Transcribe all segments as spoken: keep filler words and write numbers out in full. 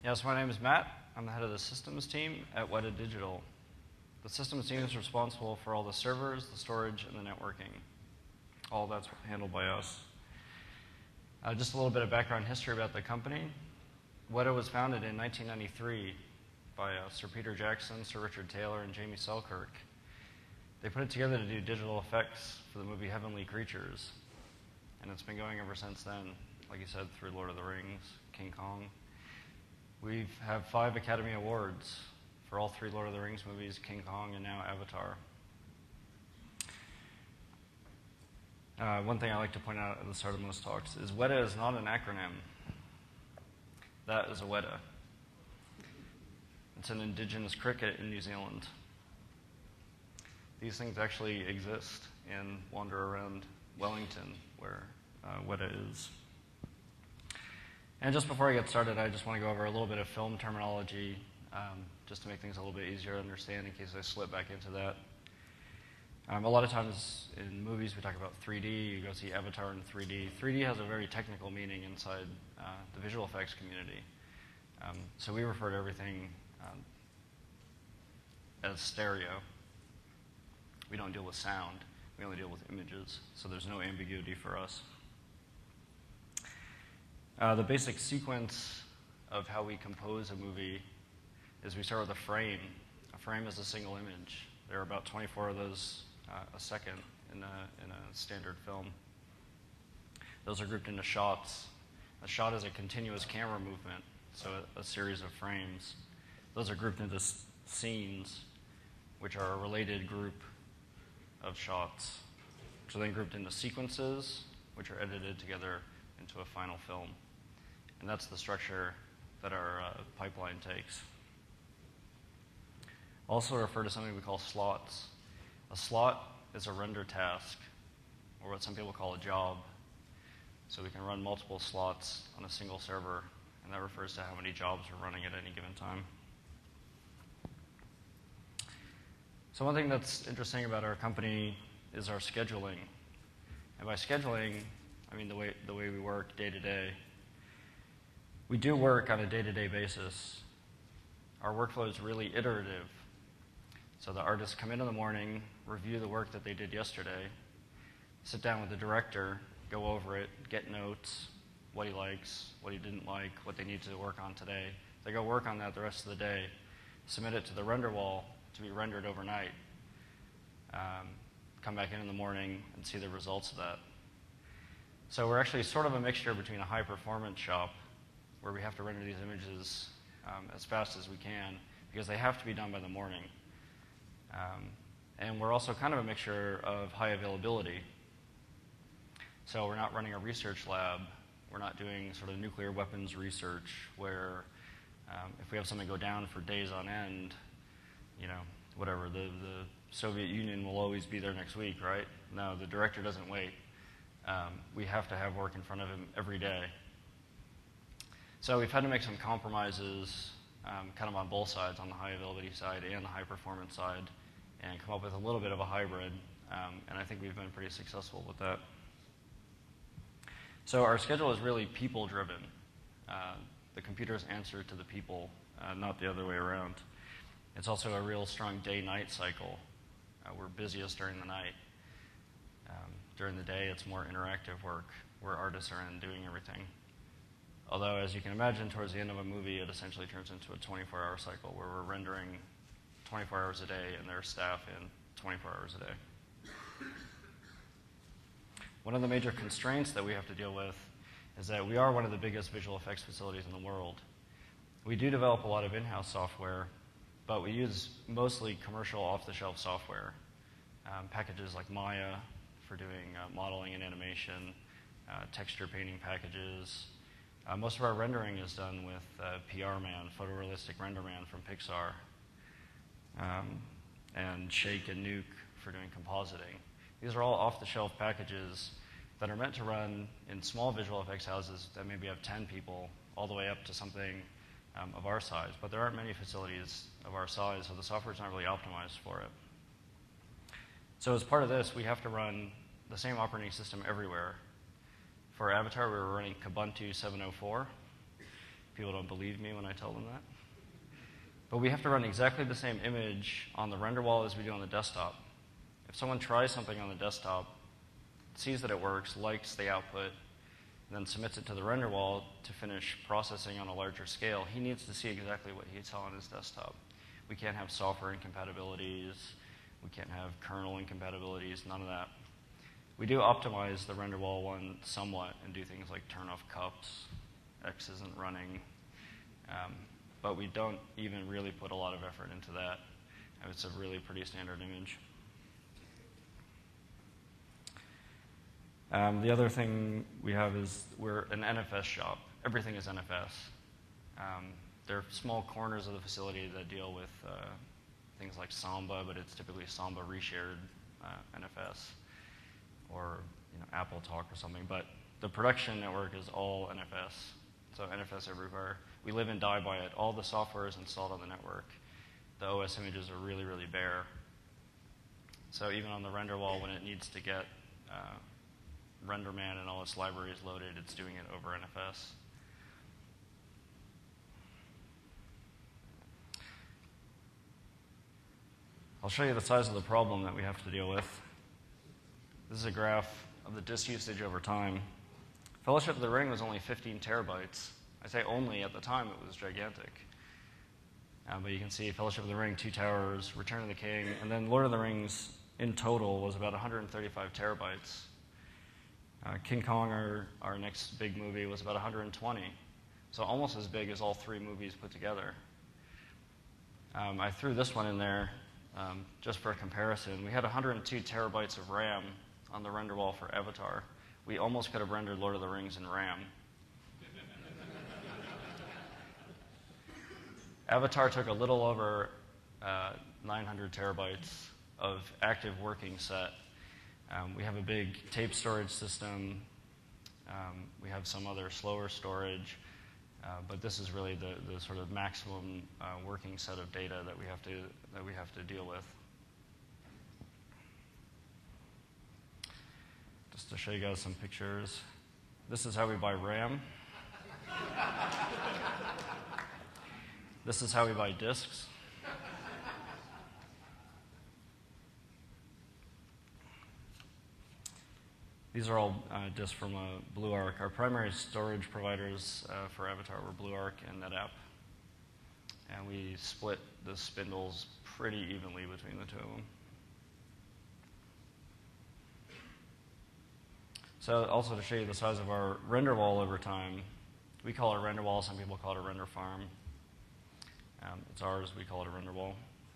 Yes, my name is Matt. I'm the head of the systems team at Weta Digital. The systems team is responsible for all the servers, the storage, and the networking. All that's handled by us. Uh, just a little bit of background history about the company. Weta was founded in nineteen ninety-three by uh, Sir Peter Jackson, Sir Richard Taylor, and Jamie Selkirk. They put it together to do digital effects for the movie Heavenly Creatures. And it's been going ever since then, like you said, through Lord of the Rings, King Kong. We have five Academy Awards for all three Lord of the Rings movies, King Kong, and now Avatar. Uh, one thing I like to point out at the start of most talks is Weta is not an acronym. That is a Weta. It's an indigenous cricket in New Zealand. These things actually exist and wander around Wellington, where uh, Weta is. And just before I get started, I just want to go over a little bit of film terminology, um, just to make things a little bit easier to understand in case I slip back into that. Um, a lot of times in movies we talk about three D, you go see Avatar in three D. three D has a very technical meaning inside uh, the visual effects community. Um, so we refer to everything um, as stereo. We don't deal with sound, we only deal with images, so there's no ambiguity for us. Uh, the basic sequence of how we compose a movie is we start with a frame. A frame is a single image. There are about twenty-four of those uh, a second in a, in a standard film. Those are grouped into shots. A shot is a continuous camera movement, so a, a series of frames. Those are grouped into s- scenes, which are a related group of shots, which are then grouped into sequences, which are edited together into a final film. And that's the structure that our uh, pipeline takes. Also refer to something we call slots. A slot is a render task, or what some people call a job. So we can run multiple slots on a single server, and that refers to how many jobs we're running at any given time. So one thing that's interesting about our company is our scheduling. And by scheduling, I mean the way, the way we work day to day. We do work on a day-to-day basis. Our workflow is really iterative. So the artists come in in the morning, review the work that they did yesterday, sit down with the director, go over it, get notes, what he likes, what he didn't like, what they need to work on today. They go work on that the rest of the day, submit it to the render wall to be rendered overnight, um, come back in in the morning and see the results of that. So we're actually sort of a mixture between a high-performance shop, where we have to render these images um, as fast as we can, because they have to be done by the morning. Um, and we're also kind of a mixture of high availability. So we're not running a research lab. We're not doing sort of nuclear weapons research, where um, if we have something go down for days on end, you know, whatever, the, the Soviet Union will always be there next week, right? No, the director doesn't wait. Um, we have to have work in front of him every day. So we've had to make some compromises um, kind of on both sides, on the high availability side and the high performance side, and come up with a little bit of a hybrid, um, and I think we've been pretty successful with that. So our schedule is really people driven. Uh, the computers answer to the people, uh, not the other way around. It's also a real strong day-night cycle. Uh, we're busiest during the night. Um, during the day, it's more interactive work, where artists are in doing everything. Although, as you can imagine, towards the end of a movie, it essentially turns into a twenty-four hour cycle, where we're rendering twenty-four hours a day and their staff in twenty-four hours a day. One of the major constraints that we have to deal with is that we are one of the biggest visual effects facilities in the world. We do develop a lot of in-house software, but we use mostly commercial off-the-shelf software. Um, packages like Maya for doing uh, modeling and animation, uh, texture painting packages. Uh, most of our rendering is done with uh, P R Man, Photorealistic Render Man from Pixar, um, and Shake and Nuke for doing compositing. These are all off-the-shelf packages that are meant to run in small visual effects houses that maybe have ten people, all the way up to something um, of our size. But there aren't many facilities of our size, so the software is not really optimized for it. So as part of this, we have to run the same operating system everywhere. For Avatar, we were running Kubuntu seven oh four. people don't believe me when I tell them that. But we have to run exactly the same image on the render wall as we do on the desktop. If someone tries something on the desktop, sees that it works, likes the output, and then submits it to the render wall to finish processing on a larger scale, he needs to see exactly what he saw on his desktop. We can't have software incompatibilities. We can't have kernel incompatibilities, none of that. We do optimize the render wall one somewhat and do things like turn off cups, X isn't running, um, but we don't even really put a lot of effort into that. It's a really pretty standard image. Um, the other thing we have is we're an N F S shop. Everything is N F S. Um, there are small corners of the facility that deal with uh, things like Samba, but it's typically Samba reshared uh, N F S, or you know, Apple Talk or something. But the production network is all N F S, so N F S everywhere. We live and die by it. All the software is installed on the network. The O S images are really, really bare. So even on the render wall, when it needs to get uh, RenderMan and all its libraries loaded, it's doing it over N F S. I'll show you the size of the problem that we have to deal with. This is a graph of the disk usage over time. Fellowship of the Ring was only fifteen terabytes. I say only, at the time it was gigantic. Uh, but you can see Fellowship of the Ring, Two Towers, Return of the King, and then Lord of the Rings in total was about one hundred thirty-five terabytes. Uh, King Kong, our, our next big movie, was about one hundred twenty. So almost as big as all three movies put together. Um, I threw this one in there um, just for a comparison. We had one hundred two terabytes of RAM on the render wall for Avatar. We almost could have rendered Lord of the Rings in RAM. Avatar took a little over uh, nine hundred terabytes of active working set. Um, we have a big tape storage system. Um, we have some other slower storage. Uh, but this is really the, the sort of maximum uh, working set of data that we have to, that we have to deal with. Just to show you guys some pictures. This is how we buy RAM. This is how we buy disks. These are all uh, disks from uh, BlueArc. Our primary storage providers uh, for Avatar were BlueArc and NetApp. And we split the spindles pretty evenly between the two of them. So also to show you the size of our render wall over time, we call it a render wall, some people call it a render farm. Um, it's ours, we call it a render wall.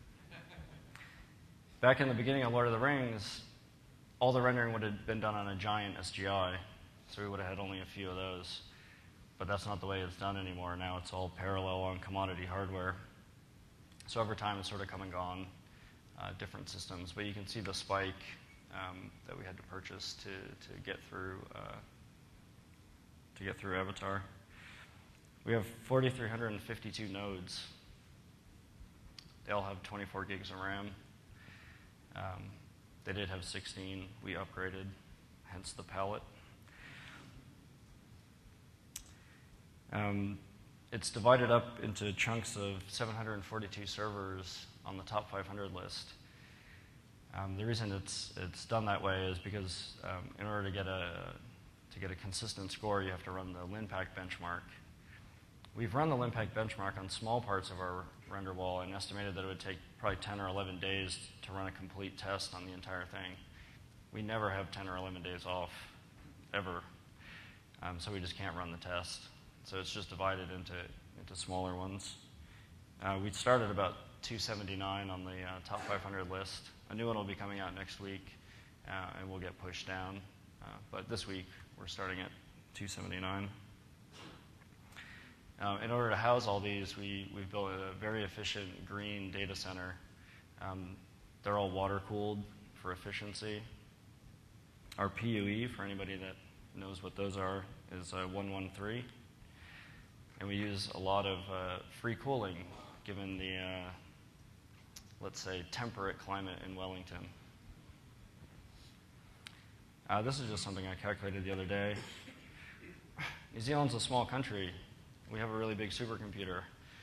Back in the beginning of Lord of the Rings, all the rendering would have been done on a giant S G I, so we would have had only a few of those. But that's not the way it's done anymore. Now it's all parallel on commodity hardware. So over time it's sort of come and gone, uh, different systems. But you can see the spike um, that we had to purchase to, to get through uh, to get through Avatar. We have four thousand three hundred fifty-two nodes. They all have twenty-four gigs of RAM. Um, they did have sixteen. We upgraded, hence the palette. Um, it's divided up into chunks of seven hundred forty-two servers on the top five hundred list. Um, the reason it's it's done that way is because um, in order to get a to get a consistent score, you have to run the LinPack benchmark. We've run the LinPack benchmark on small parts of our render wall and estimated that it would take probably ten or eleven days to run a complete test on the entire thing. We never have ten or eleven days off, ever. Um, so we just can't run the test. So it's just divided into, into smaller ones. Uh, we started about two seventy-nine on the uh, top five hundred list. A new one will be coming out next week, uh, and we'll get pushed down. Uh, but this week, we're starting at two seventy-nine. Uh, in order to house all these, we, we've built a very efficient green data center. Um, they're all water-cooled for efficiency. Our P U E, for anybody that knows what those are, is uh, one one three. And we use a lot of uh, free cooling, given the, uh, let's say, temperate climate in Wellington. Uh, this is just something I calculated the other day. New Zealand's a small country. We have a really big supercomputer.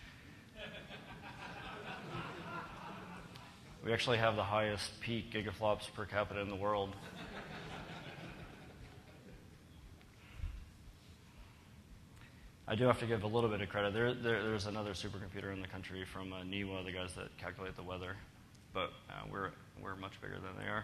We actually have the highest peak gigaflops per capita in the world. I do have to give a little bit of credit. There, there, there's another supercomputer in the country from uh, NIWA, the guys that calculate the weather, but uh, we're, we're much bigger than they are.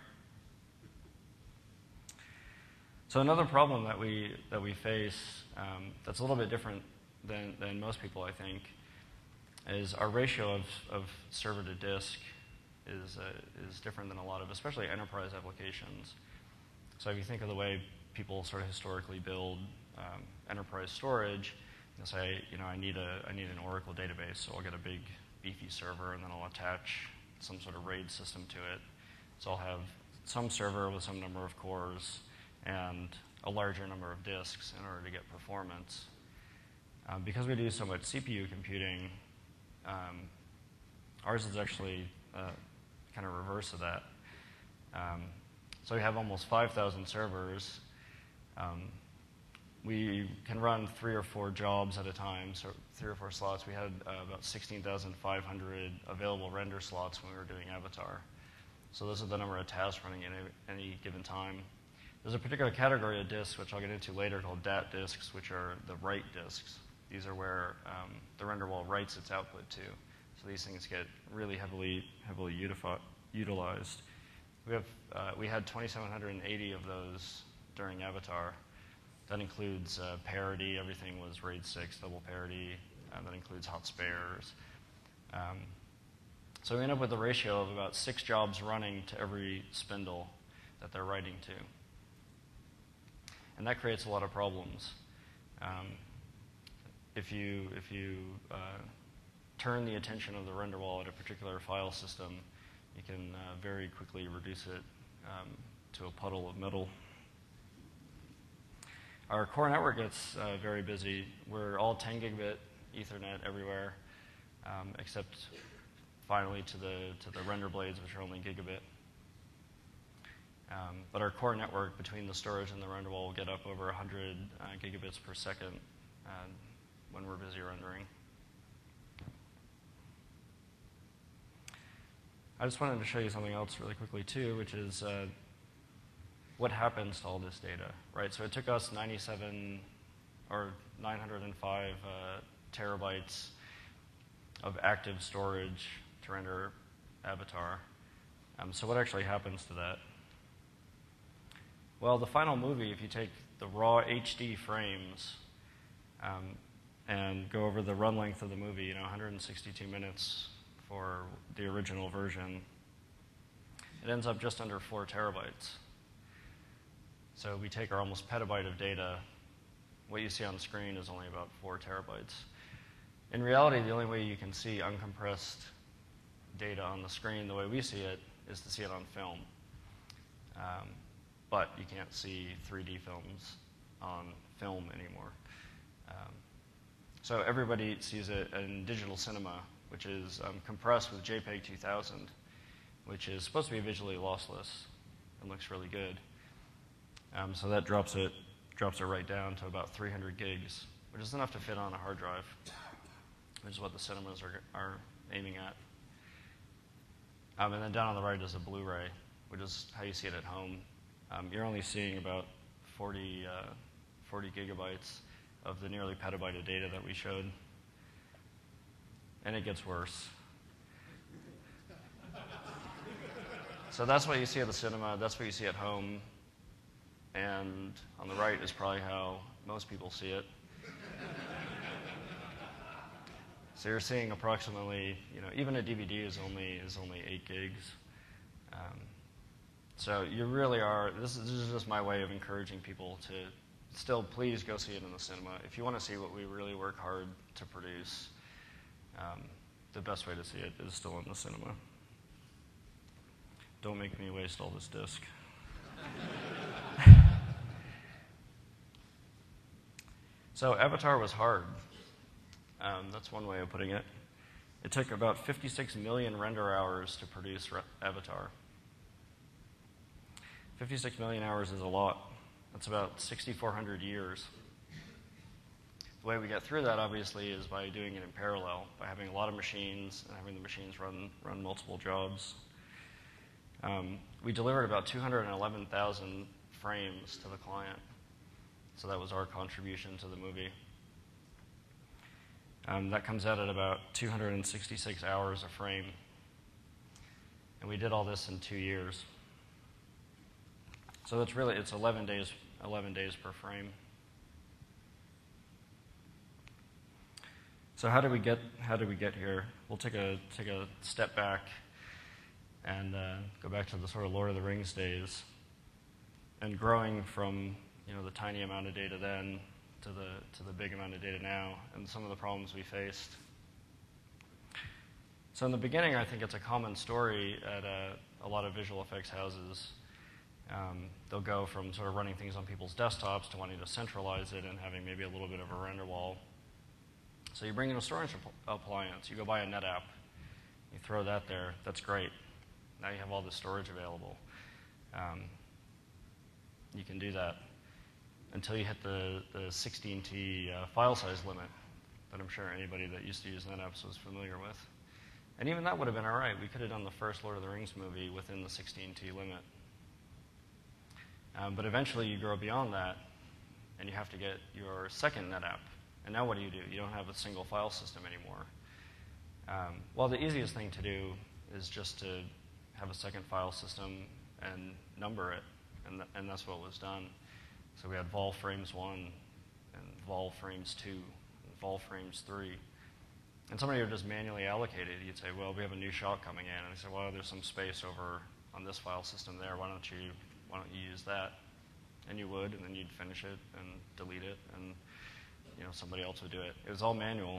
So another problem that we, that we face um, that's a little bit different than, than most people, I think, is our ratio of, of server to disk is, uh, is different than a lot of, especially enterprise applications. So if you think of the way people sort of historically build um, enterprise storage, you'll say, you know, I need, a, I need an Oracle database, so I'll get a big beefy server, and then I'll attach some sort of RAID system to it. So I'll have some server with some number of cores and a larger number of disks in order to get performance. Um, because we do so much C P U computing, um, ours is actually uh, kind of reverse of that. Um, so we have almost five thousand servers. Um, we can run three or four jobs at a time, so three or four slots. We had uh, about sixteen thousand five hundred available render slots when we were doing Avatar. So those are the number of tasks running at any, any given time. There's a particular category of disks, which I'll get into later, called D A T disks, which are the write disks. These are where um, the render wall writes its output to. So these things get really heavily, heavily utilized. We have, uh, we had two thousand seven hundred eighty of those during Avatar. That includes uh, parity. Everything was RAID six, double parity. Uh, that includes hot spares. Um, so we end up with a ratio of about six jobs running to every spindle that they're writing to. And that creates a lot of problems. Um, if you, if you uh, turn the attention of the render wall at a particular file system, you can uh, very quickly reduce it um, to a puddle of metal. Our core network gets uh, very busy. We're all ten gigabit Ethernet everywhere, um, except finally to the, to the render blades, which are only gigabit. Um, but our core network between the storage and the render wall will get up over one hundred uh, gigabits per second uh, when we're busy rendering. I just wanted to show you something else really quickly too, which is uh, what happens to all this data, right? So it took us ninety-seven or nine hundred five uh, terabytes of active storage to render Avatar. Um, so what actually happens to that? Well, the final movie, if you take the raw H D frames um, and go over the run length of the movie, you know, one hundred sixty-two minutes for the original version, it ends up just under four terabytes. So we take our almost petabyte of data. What you see on the screen is only about four terabytes. In reality, the only way you can see uncompressed data on the screen the way we see it is to see it on film. Um, but you can't see three D films on film anymore. Um, so everybody sees it in digital cinema, which is um, compressed with JPEG two thousand, which is supposed to be visually lossless and looks really good. Um, so that drops it, drops it right down to about three hundred gigs, which is enough to fit on a hard drive, which is what the cinemas are, are aiming at. Um, and then down on the right is a Blu-ray, which is how you see it at home. Um, you're only seeing about forty, uh, forty gigabytes of the nearly petabyte of data that we showed. And it gets worse. So that's what you see at the cinema, that's what you see at home, and on the right is probably how most people see it. So you're seeing approximately, you know, even a D V D is only is only eight gigs. Um, so you really are. This is, this is just my way of encouraging people to still please go see it in the cinema. If you want to see what we really work hard to produce, um, the best way to see it is still in the cinema. Don't make me waste all this disc. So Avatar was hard. Um, that's one way of putting it. It took about fifty-six million render hours to produce Re- Avatar. fifty-six million hours is a lot. That's about sixty-four hundred years. the way we get through that, obviously, is by doing it in parallel, by having a lot of machines and having the machines run, run multiple jobs. Um, we delivered about two hundred eleven thousand frames to the client. So that was our contribution to the movie. Um, that comes out at about two hundred sixty-six hours a frame. And we did all this in two years. So it's really, it's eleven days, eleven days per frame. So how did we get, how did we get here? We'll take a, take a step back and uh, go back to the sort of Lord of the Rings days. And growing from, you know, the tiny amount of data then to the, to the big amount of data now, and some of the problems we faced. So in the beginning, I think it's a common story at a, a lot of visual effects houses. Um, they'll go from sort of running things on people's desktops to wanting to centralize it and having maybe a little bit of a render wall. So you bring in a storage appliance, you go buy a NetApp, you throw that there, that's great. Now you have all this storage available. Um, you can do that until you hit the, the sixteen T uh, file size limit that I'm sure anybody that used to use NetApps was familiar with. And even that would have been all right. We could have done the first Lord of the Rings movie within the sixteen T limit. Um, but eventually you grow beyond that, and you have to get your second NetApp. And now what do you do? You don't have a single file system anymore. Um, well, the easiest thing to do is just to have a second file system and number it, and, th and that's what was done. So we had vol frames one, and vol frames two, and vol frames three. And somebody would just manually allocate it. You'd say, well, we have a new shot coming in. And they say, well, there's some space over on this file system there. Why don't you, why don't you use that? And you would, and then you'd finish it and delete it, and you know, somebody else would do it. It was all manual.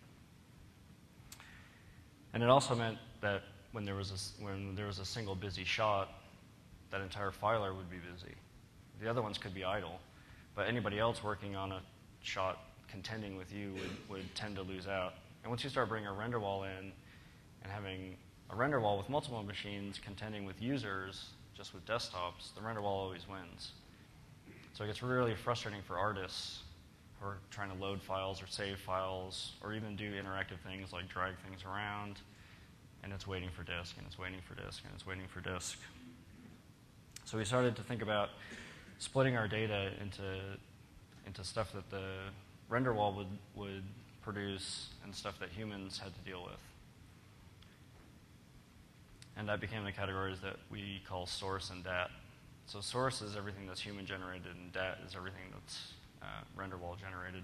And it also meant that when there was a, when there was a single busy shot, that entire filer would be busy. The other ones could be idle, but anybody else working on a shot contending with you would, would tend to lose out. And once you start bringing a render wall in and having a render wall with multiple machines contending with users, just with desktops, the render wall always wins. So it gets really frustrating for artists who are trying to load files or save files or even do interactive things like drag things around, and it's waiting for disk, and it's waiting for disk, and it's waiting for disk. So we started to think about splitting our data into, into stuff that the render wall would, would produce and stuff that humans had to deal with. And that became the categories that we call source and dat. So source is everything that's human generated, and dat is everything that's uh, render wall generated.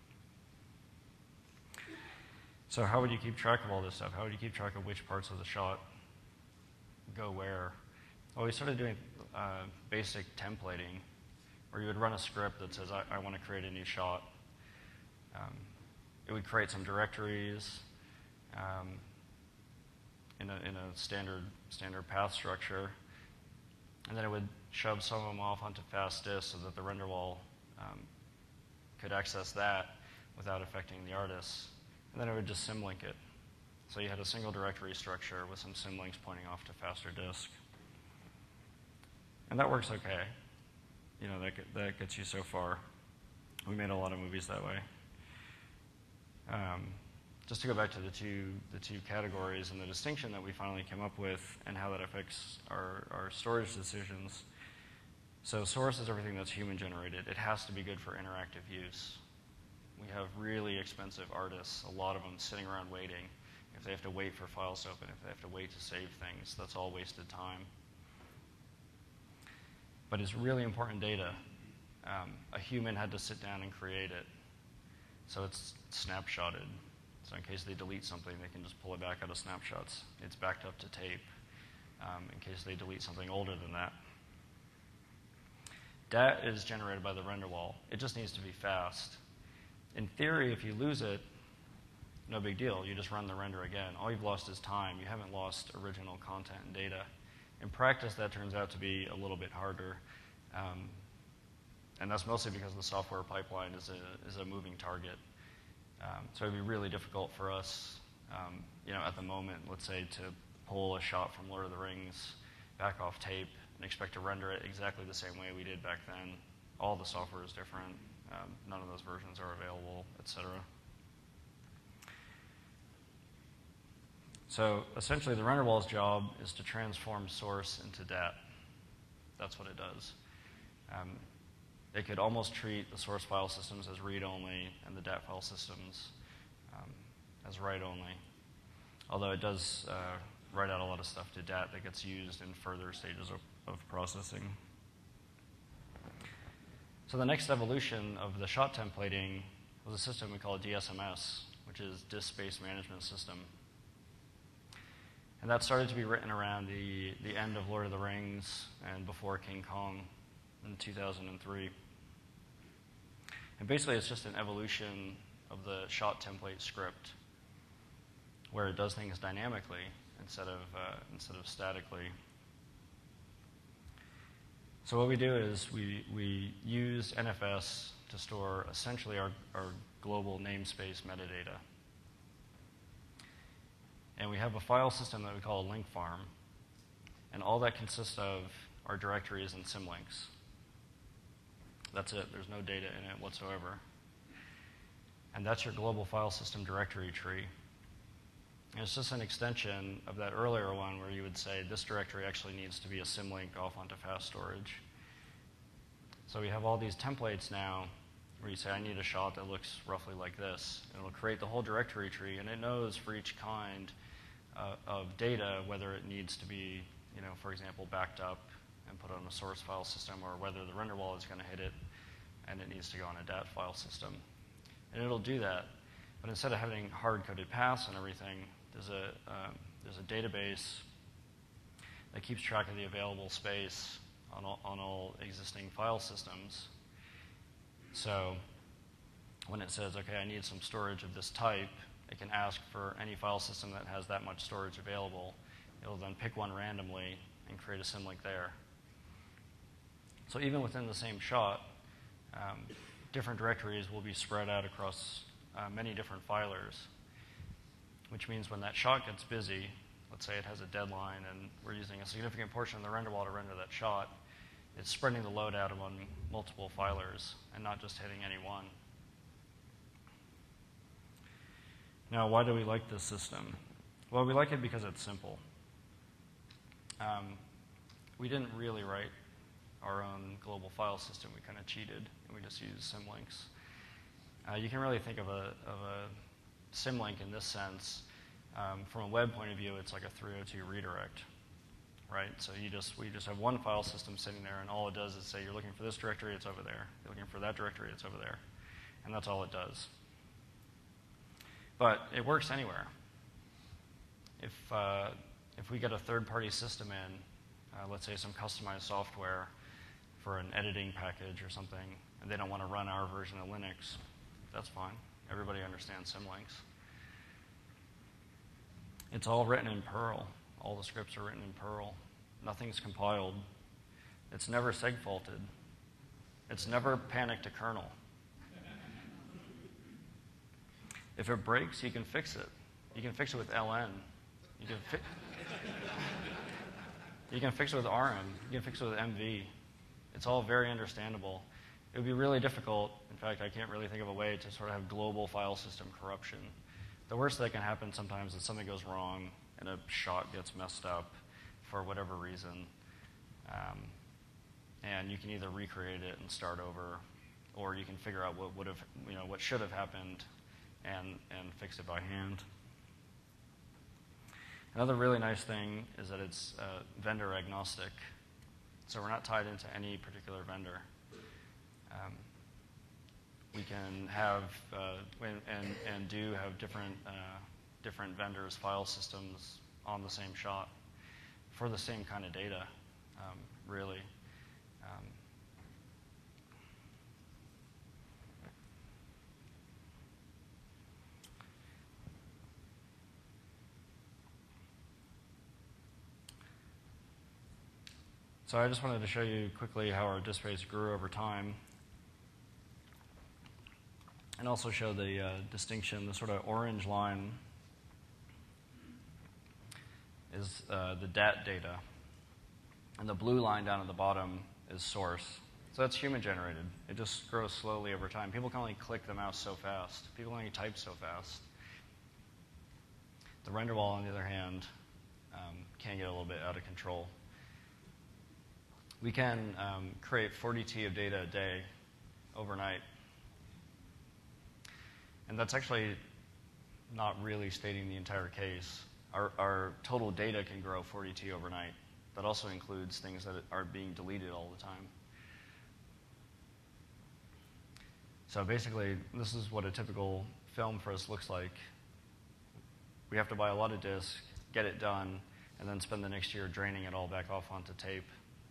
So how would you keep track of all this stuff? How would you keep track of which parts of the shot go where? Well, we started doing uh, basic templating, where you would run a script that says, I, I want to create a new shot. Um, it would create some directories um, in, a, in a standard, standard path structure, and then it would shove some of them off onto fast disk so that the render wall um, could access that without affecting the artists. And then it would just symlink it. So you had a single directory structure with some symlinks pointing off to faster disk. And that works okay. You know, that, that gets you so far. We made a lot of movies that way. Um, just to go back to the two, the two categories and the distinction that we finally came up with and how that affects our, our storage decisions. So source is everything that's human generated. It has to be good for interactive use. We have really expensive artists, a lot of them sitting around waiting. If they have to wait for files to open, if they have to wait to save things, that's all wasted time. But it's really important data. Um, a human had to sit down and create it. So it's snapshotted. So in case they delete something, they can just pull it back out of snapshots. It's backed up to tape um, in case they delete something older than that. Dat is generated by the render wall. It just needs to be fast. In theory, if you lose it, no big deal. You just run the render again. All you've lost is time. You haven't lost original content and data. In practice, that turns out to be a little bit harder. Um, and that's mostly because the software pipeline is a, is a moving target. Um, so it'd be really difficult for us, um, you know, at the moment, let's say, to pull a shot from Lord of the Rings back off tape and expect to render it exactly the same way we did back then. All the software is different. Um, none of those versions are available, et cetera. So essentially, the RenderWall's job is to transform source into D A T. That's what it does. Um, it could almost treat the source file systems as read-only and the D A T file systems um, as write-only. Although it does uh, write out a lot of stuff to D A T that gets used in further stages of, of processing. So the next evolution of the SHOT templating was a system we call D S M S, which is Disk Space Management System. And that started to be written around the, the end of Lord of the Rings and before King Kong in two thousand three. And basically it's just an evolution of the SHOT template script where it does things dynamically instead of, uh, instead of statically. So what we do is we, we use N F S to store essentially our, our global namespace metadata. And we have a file system that we call a link farm. And all that consists of are directories and symlinks. That's it. There's no data in it whatsoever. And that's your global file system directory tree. And it's just an extension of that earlier one where you would say this directory actually needs to be a symlink off onto fast storage. So we have all these templates now where you say, I need a SHOT that looks roughly like this. And it'll create the whole directory tree, and it knows for each kind uh, of data whether it needs to be, you know, for example, backed up and put on a source file system, or whether the render wall is going to hit it and it needs to go on a D A T file system. And it'll do that. But instead of having hard-coded paths and everything, there's a, um, there's a database that keeps track of the available space on all, on all existing file systems. So when it says, okay, I need some storage of this type, it can ask for any file system that has that much storage available. It'll then pick one randomly and create a symlink there. So even within the same SHOT, um, different directories will be spread out across uh, many different filers, which means when that SHOT gets busy, let's say it has a deadline and we're using a significant portion of the render wall to render that SHOT, it's spreading the load out among multiple filers and not just hitting any one. Now, why do we like this system? Well, we like it because it's simple. Um, we didn't really write our own global file system. We kind of cheated, and we just used symlinks. Uh, you can really think of a, of a symlink in this sense. Um, from a web point of view, it's like a three oh two redirect, right? So you just we just have one file system sitting there, and all it does is say, you're looking for this directory, it's over there. You're looking for that directory, it's over there. And that's all it does. But it works anywhere. If, uh, if we get a third-party system in, uh, let's say some customized software for an editing package or something, and they don't want to run our version of Linux, that's fine. Everybody understands symlinks. It's all written in Perl. All the scripts are written in Perl. Nothing's compiled. It's never segfaulted. It's never panicked a kernel. If it breaks, you can fix it. You can fix it with L N. You can, fi you can fix it with R M. You can fix it with M V. It's all very understandable. It would be really difficult. In fact, I can't really think of a way to sort of have global file system corruption. The worst that can happen sometimes is something goes wrong and a SHOT gets messed up for whatever reason. Um, and you can either recreate it and start over, or you can figure out what would have, you know, what should have happened and, and fix it by hand. Another really nice thing is that it's uh, vendor agnostic. So we're not tied into any particular vendor. Um, we can have, uh, and, and do have different, uh, different vendors' file systems on the same SHOT for the same kind of data, um, really. Um, So I just wanted to show you quickly how our disk space grew over time, and also show the uh, distinction. The sort of orange line is uh, the D A T data, and the blue line down at the bottom is source. So that's human generated. It just grows slowly over time. People can only click the mouse so fast. People only type so fast. The render wall, on the other hand, um, can get a little bit out of control. We can um, create forty T of data a day overnight. And that's actually not really stating the entire case. Our, our total data can grow forty T overnight. That also includes things that are being deleted all the time. So basically, this is what a typical film for us looks like. We have to buy a lot of disks, get it done, and then spend the next year draining it all back off onto tape.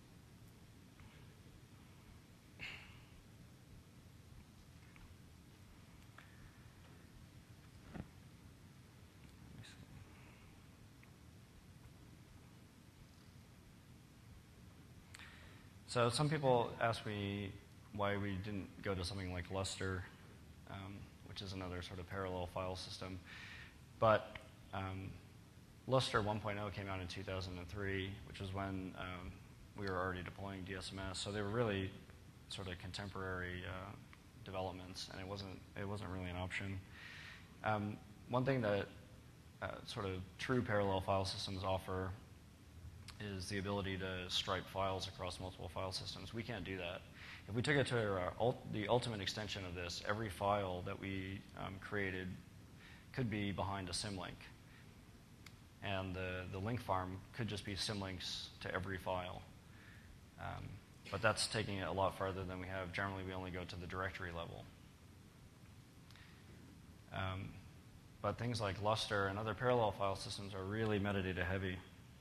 So some people ask me why we didn't go to something like Lustre, um, which is another sort of parallel file system. But um, Lustre one point oh came out in two thousand three, which was when um, we were already deploying D S M S. So they were really sort of contemporary uh, developments, and it wasn't it wasn't really an option. Um, one thing that uh, sort of true parallel file systems offer is the ability to stripe files across multiple file systems. We can't do that. If we took it to our ult the ultimate extension of this, every file that we um, created could be behind a symlink. And the, the link farm could just be symlinks to every file. Um, but that's taking it a lot farther than we have. Generally, we only go to the directory level. Um, but things like Lustre and other parallel file systems are really metadata heavy.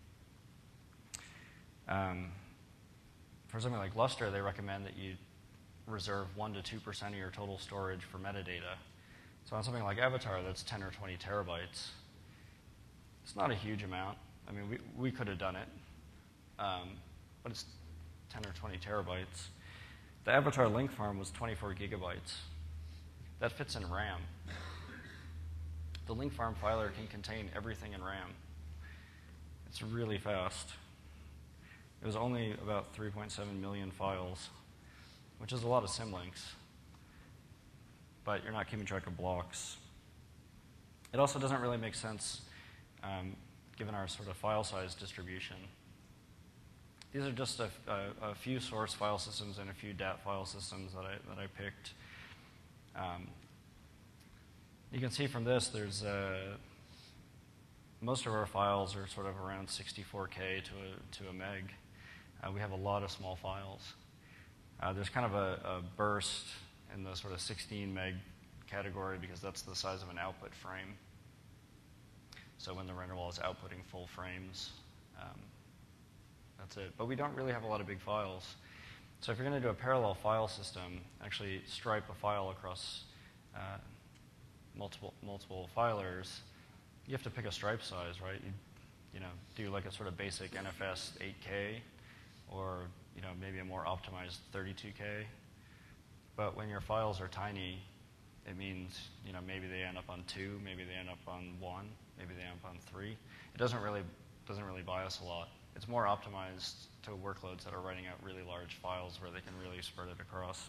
Um, for something like Lustre, they recommend that you reserve one to two percent of your total storage for metadata. So on something like Avatar, that's ten or twenty terabytes. It's not a huge amount. I mean, we, we could have done it, um, but it's ten or twenty terabytes. The Avatar link farm was twenty-four gigabytes. That fits in RAM. The link farm filer can contain everything in RAM. It's really fast. It was only about three point seven million files, which is a lot of symlinks, but you're not keeping track of blocks. It also doesn't really make sense um, given our sort of file size distribution. These are just a, a, a few source file systems and a few D A T file systems that I, that I picked. Um, you can see from this, there's uh, most of our files are sort of around sixty-four K to a, to a meg. Uh, we have a lot of small files. Uh, there's kind of a, a burst in the sort of sixteen meg category because that's the size of an output frame. So when the render wall is outputting full frames, um, that's it. But we don't really have a lot of big files. So if you're going to do a parallel file system, actually stripe a file across uh, multiple multiple filers, you have to pick a stripe size, right? You, you know, do like a sort of basic N F S eight K, or you know maybe a more optimized thirty-two K. But when your files are tiny, it means you know maybe they end up on two, maybe they end up on one, maybe they end up on three. It doesn't really doesn't really bias a lot. It's more optimized to workloads that are writing out really large files where they can really spread it across.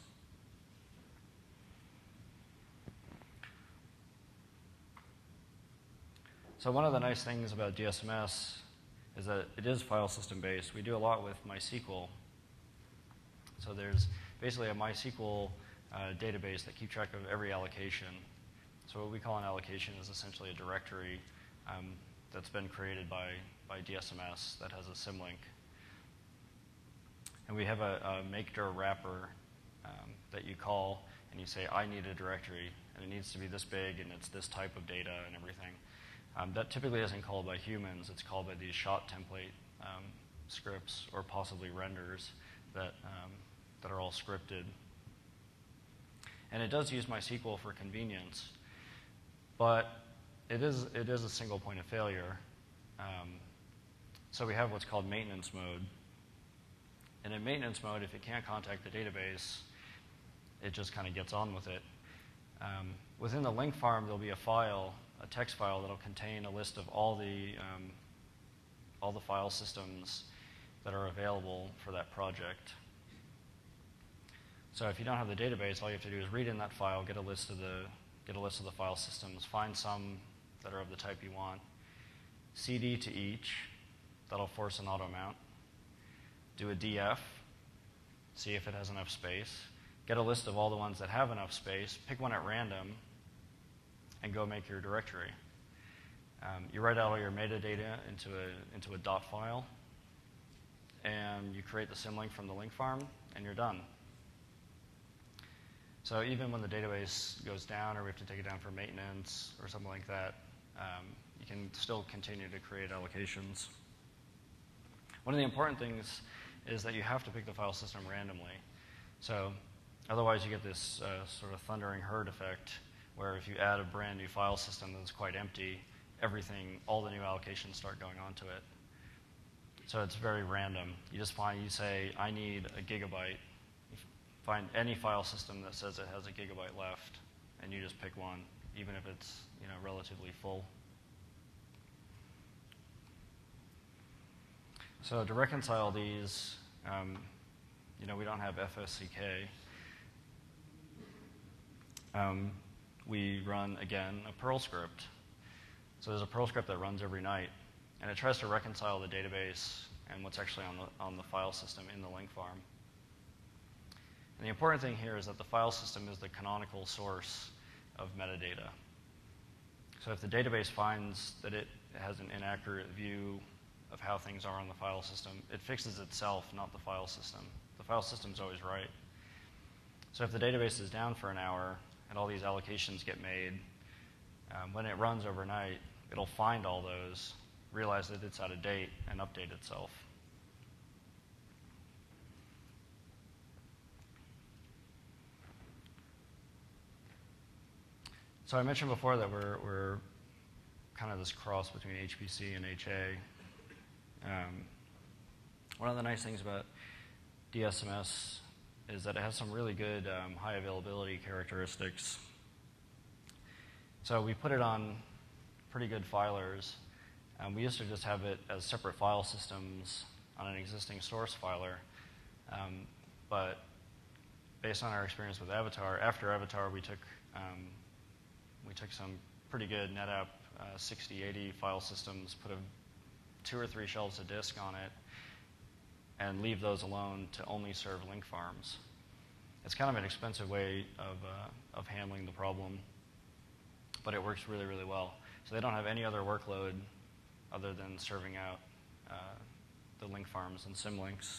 So one of the nice things about D S M S is that it is file system based. We do a lot with MySQL. So there's basically a MySQL uh, database that keeps track of every allocation. So what we call an allocation is essentially a directory um, that's been created by, by D S M S that has a symlink. And we have a, a makedir wrapper um, that you call and you say, I need a directory, and it needs to be this big and it's this type of data and everything. Um, that typically isn't called by humans. It's called by these shot template um, scripts or possibly renders that, um, that are all scripted. And it does use MySQL for convenience, but it is, it is a single point of failure. Um, so we have what's called maintenance mode. And in maintenance mode, if it can't contact the database, it just kind of gets on with it. Um, within the link farm, there'll be a file, a text file that'll contain a list of all the um, all the file systems that are available for that project. So if you don't have the database, all you have to do is read in that file, get a list of the, get a list of the file systems, find some that are of the type you want, C D to each, that'll force an auto mount, do a D F, see if it has enough space, get a list of all the ones that have enough space, pick one at random, and go make your directory. Um, you write out all your metadata into a, into a dot file, and you create the symlink from the link farm, and you're done. So even when the database goes down, or we have to take it down for maintenance or something like that, um, you can still continue to create allocations. One of the important things is that you have to pick the file system randomly. So otherwise you get this uh, sort of thundering herd effect, where if you add a brand new file system that's quite empty, everything, all the new allocations start going onto it. So it's very random. You just find, you say, I need a gigabyte. You find any file system that says it has a gigabyte left, and you just pick one, even if it's, you know, relatively full. So to reconcile these, um, you know, we don't have F S C K. Um, we run, again, a Perl script. So there's a Perl script that runs every night, and it tries to reconcile the database and what's actually on the, on the file system in the link farm. And the important thing here is that the file system is the canonical source of metadata. So if the database finds that it has an inaccurate view of how things are on the file system, it fixes itself, not the file system. The file system's always right. So if the database is down for an hour and all these allocations get made, um, when it runs overnight, it'll find all those, realize that it's out of date, and update itself. So I mentioned before that we're, we're kind of this cross between H P C and H A. Um, one of the nice things about D S M S is that it has some really good um, high availability characteristics. So we put it on pretty good filers. Um, we used to just have it as separate file systems on an existing source filer. Um, but based on our experience with Avatar, after Avatar we took, um, we took some pretty good NetApp uh, sixty eighty file systems, put a two or three shelves of disk on it, and leave those alone to only serve link farms. It's kind of an expensive way of, uh, of handling the problem, but it works really, really well. So they don't have any other workload other than serving out uh, the link farms and symlinks.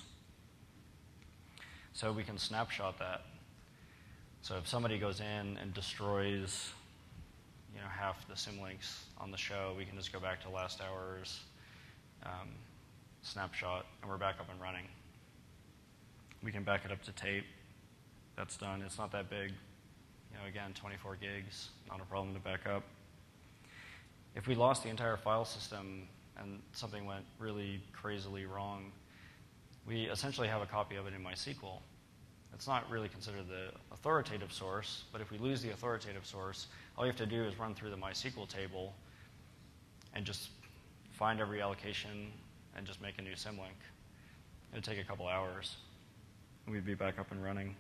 So we can snapshot that. So if somebody goes in and destroys, you know, half the symlinks on the show, we can just go back to last hour's um, snapshot, and we're back up and running. We can back it up to tape. That's done. It's not that big. You know, again, twenty-four gigs, not a problem to back up. If we lost the entire file system and something went really crazily wrong, we essentially have a copy of it in MySQL. It's not really considered the authoritative source, but if we lose the authoritative source, all you have to do is run through the MySQL table and just find every allocation and just make a new symlink. It would take a couple hours, and we'd be back up and running.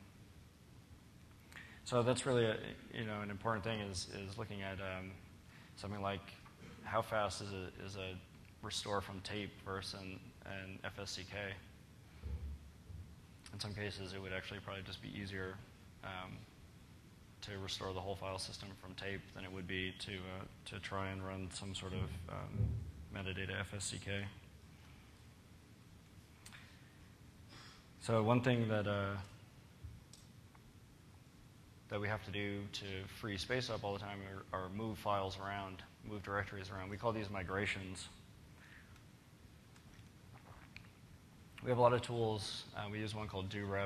So that's really a, you know, an important thing is, is looking at um, something like how fast is a, is a restore from tape versus an, an F S C K. In some cases, it would actually probably just be easier um, to restore the whole file system from tape than it would be to, uh, to try and run some sort of um, metadata F S C K. So one thing that uh, that we have to do to free space up all the time are, are move files around, move directories around. We call these migrations. We have a lot of tools. Uh, we use one called DoRep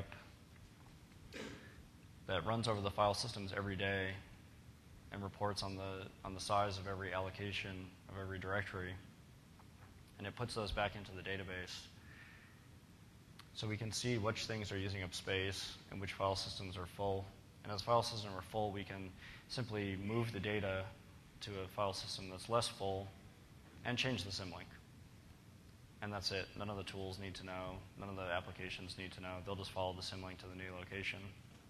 that runs over the file systems every day and reports on the, on the size of every allocation of every directory. And it puts those back into the database. So we can see which things are using up space and which file systems are full. And as file systems are full, we can simply move the data to a file system that's less full and change the symlink. And that's it. None of the tools need to know. None of the applications need to know. They'll just follow the symlink to the new location.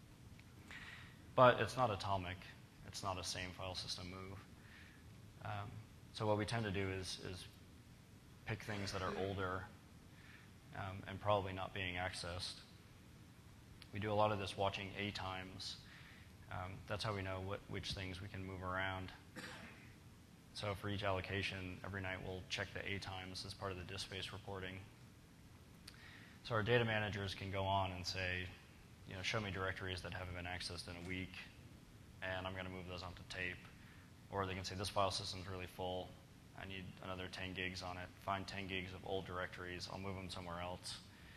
but it's not atomic. It's not a same file system move. Um, so what we tend to do is, is pick things that are older um, and probably not being accessed. We do a lot of this watching A times. Um, that's how we know what, which things we can move around. So for each allocation, every night we'll check the A times as part of the disk space reporting. So our data managers can go on and say, you know, show me directories that haven't been accessed in a week, and I'm going to move those onto tape. Or they can say, this file system's really full. I need another ten gigs on it. Find ten gigs of old directories. I'll move them somewhere else.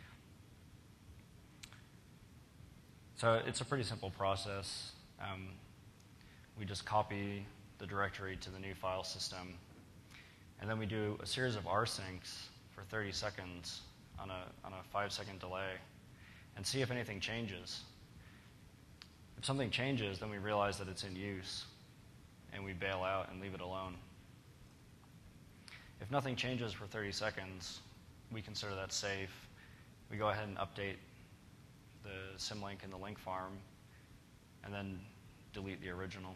So it's a pretty simple process. Um, we just copy the directory to the new file system, and then we do a series of rsyncs for thirty seconds on a, on a five second delay and see if anything changes. If something changes, then we realize that it's in use, and we bail out and leave it alone. If nothing changes for thirty seconds, we consider that safe. We go ahead and update the symlink and the link farm, and then delete the original.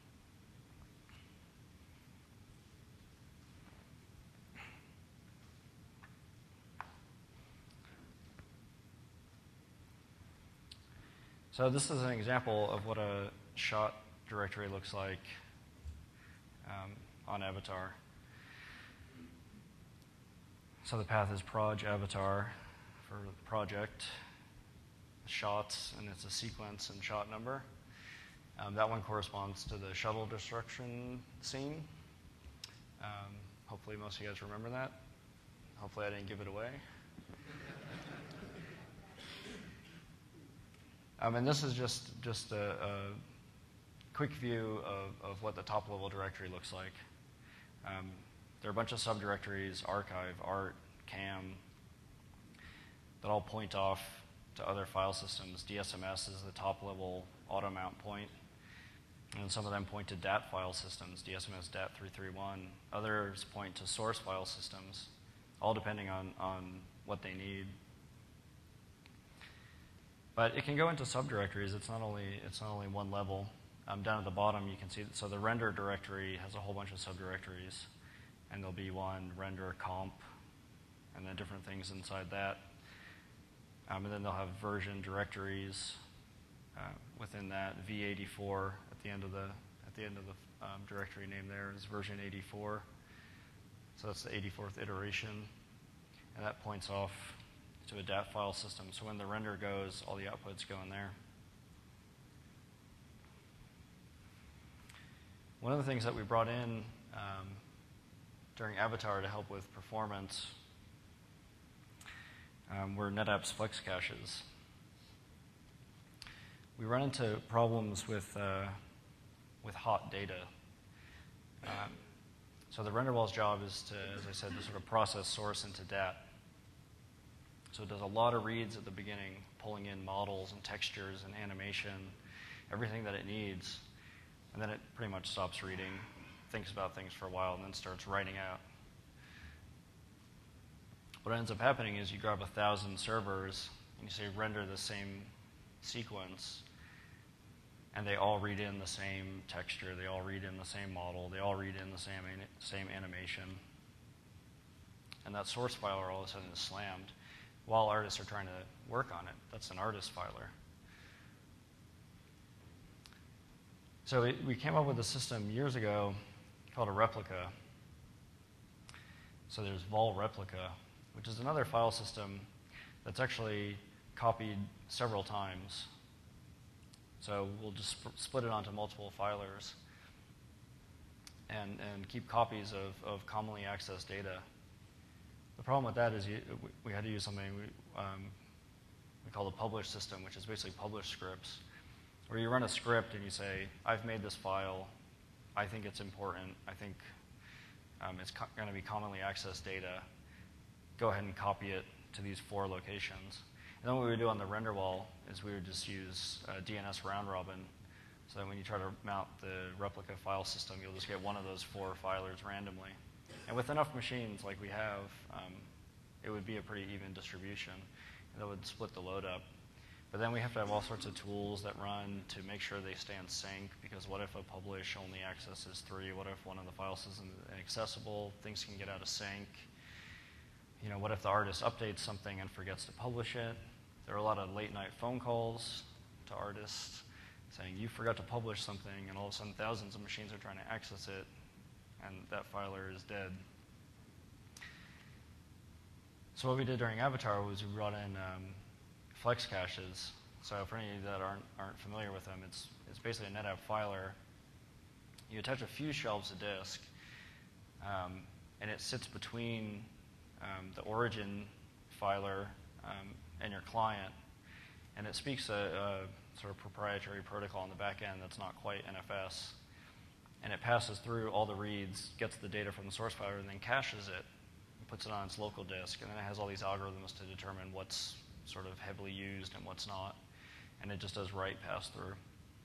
So this is an example of what a shot directory looks like um, on Avatar. So the path is proj avatar for the project, shots, and it's a sequence and shot number. Um, that one corresponds to the shuttle destruction scene. Um, hopefully most of you guys remember that. Hopefully I didn't give it away. um, and this is just, just a, a quick view of, of what the top level directory looks like. Um, there are a bunch of subdirectories, archive, art, cam, that all point off to other file systems. D S M S is the top level auto mount point. And some of them point to D A T file systems, D S M S D A T three thirty-one. Others point to source file systems, all depending on, on what they need. But it can go into subdirectories. It's not only, it's not only one level. Um, down at the bottom, you can see, that, so the render directory has a whole bunch of subdirectories. And there'll be one render comp, and then different things inside that. Um, and then they'll have version directories uh, within that. V eighty-four at the end of the at the end of the um, directory name there is version eighty-four. So that's the eighty-fourth iteration, and that points off to a D A T file system. So when the render goes, all the outputs go in there. One of the things that we brought in um, during Avatar to help with performance um, were NetApp's flex caches. We run into problems with, uh, with hot data. Um, so the RenderWall's job is to, as I said, to sort of process source into D A T. So it does a lot of reads at the beginning, pulling in models and textures and animation, everything that it needs. And then it pretty much stops reading, thinks about things for a while, and then starts writing out. What ends up happening is you grab a thousand servers and you say render the same sequence, and they all read in the same texture, they all read in the same model, they all read in the same same animation, and that source filer all of a sudden is slammed while artists are trying to work on it. That's an artist filer. So it, we came up with a system years ago called a replica. So there's vol replica, which is another file system that's actually copied several times. So we'll just sp split it onto multiple filers and, and keep copies of, of commonly accessed data. The problem with that is you, we had to use something we, um, we call the publish system, which is basically publish scripts, where you run a script and you say, I've made this file, I think it's important, I think um, it's going to be commonly accessed data, go ahead and copy it to these four locations. And then what we would do on the render wall is we would just use uh, D N S round robin, so that when you try to mount the replica file system, you'll just get one of those four filers randomly. And with enough machines like we have, um, it would be a pretty even distribution. And that would split the load up. But then we have to have all sorts of tools that run to make sure they stay in sync, because what if a publish only accesses three? What if one of the files isn't accessible? Things can get out of sync. You know, what if the artist updates something and forgets to publish it? There are a lot of late night phone calls to artists saying, you forgot to publish something, and all of a sudden thousands of machines are trying to access it, and that filer is dead. So what we did during Avatar was we brought in um, flex caches. So for any of you that aren't, aren't familiar with them, it's, it's basically a NetApp filer. You attach a few shelves of disk, um, and it sits between um, the origin filer um, and your client, and it speaks a, a sort of proprietary protocol on the back end that's not quite N F S, and it passes through all the reads, gets the data from the source filer, and then caches it, and puts it on its local disk, and then it has all these algorithms to determine what's sort of heavily used and what's not, and it just does write pass through.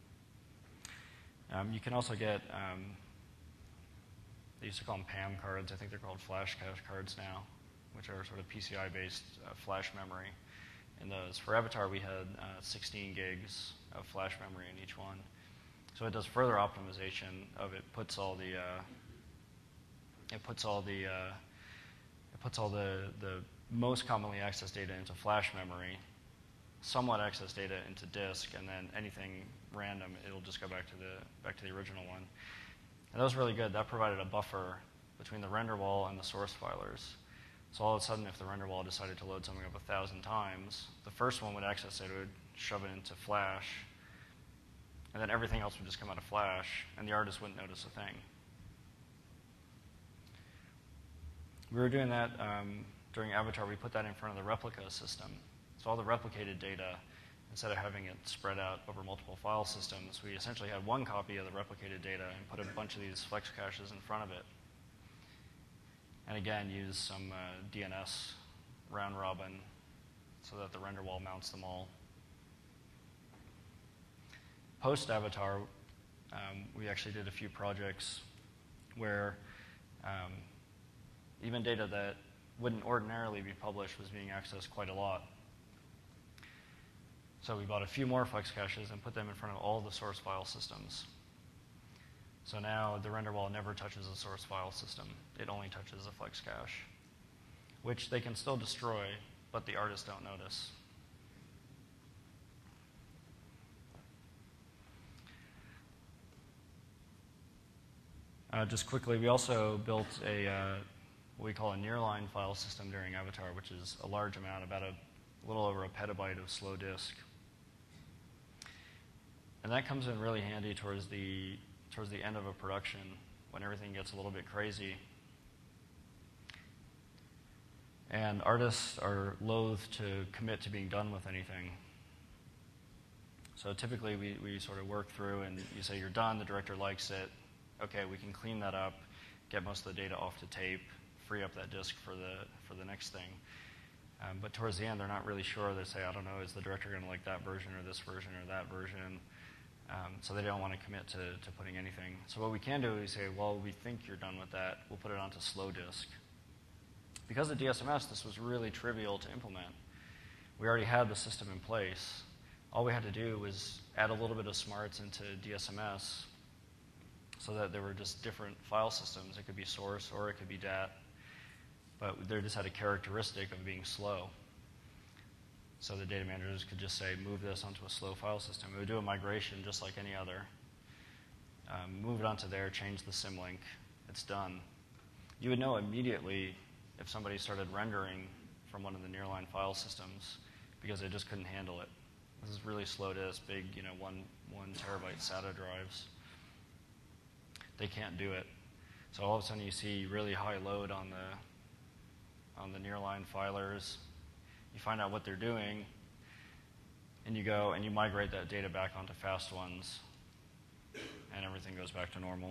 Um, you can also get, um, they used to call them P A M cards. I think they're called flash cache cards now, which are sort of P C I-based uh, flash memory. In those, for Avatar, we had uh, sixteen gigs of flash memory in each one. So it does further optimization of it. Puts all the uh, it puts all the uh, it puts all the the most commonly accessed data into flash memory, somewhat accessed data into disk, and then anything random, it'll just go back to the back to the original one. And that was really good. That provided a buffer between the render wall and the source filers. So all of a sudden, if the render wall decided to load something up a thousand times, the first one would access it, it would shove it into Flash, and then everything else would just come out of Flash, and the artist wouldn't notice a thing. We were doing that um, during Avatar. We put that in front of the replica system. So all the replicated data, instead of having it spread out over multiple file systems, we essentially had one copy of the replicated data and put a bunch of these flex caches in front of it. And again, use some uh, D N S round robin so that the render wall mounts them all. Post Avatar, um, we actually did a few projects where um, even data that wouldn't ordinarily be published was being accessed quite a lot. So we bought a few more flex caches and put them in front of all the source file systems. So now the render wall never touches the source file system. It only touches the flex cache, which they can still destroy, but the artists don't notice. Uh, just quickly, we also built a uh, what we call a nearline file system during Avatar, which is a large amount, about a little over a petabyte of slow disk. And that comes in really handy towards the towards the end of a production, when everything gets a little bit crazy. And artists are loath to commit to being done with anything. So typically we, we sort of work through and you say you're done, the director likes it, okay, we can clean that up, get most of the data off to tape, free up that disk for the, for the next thing. Um, but towards the end, they're not really sure. They say, I don't know, is the director going to like that version or this version or that version? Um, so they don't want to commit to, to putting anything. So what we can do is say, well, we think you're done with that. We'll put it onto slow disk. Because of D S M S, this was really trivial to implement. We already had the system in place. All we had to do was add a little bit of smarts into D S M S so that there were just different file systems. It could be source or it could be D A T. But they just had a characteristic of being slow. So the data managers could just say, move this onto a slow file system. It would do a migration just like any other. Um, move it onto there, change the symlink. It's done. You would know immediately if somebody started rendering from one of the nearline file systems because they just couldn't handle it. This is really slow disk, big, you know, one, one terabyte SATA drives. They can't do it. So all of a sudden you see really high load on the on the nearline filers. You find out what they're doing, and you go and you migrate that data back onto fast ones, and everything goes back to normal.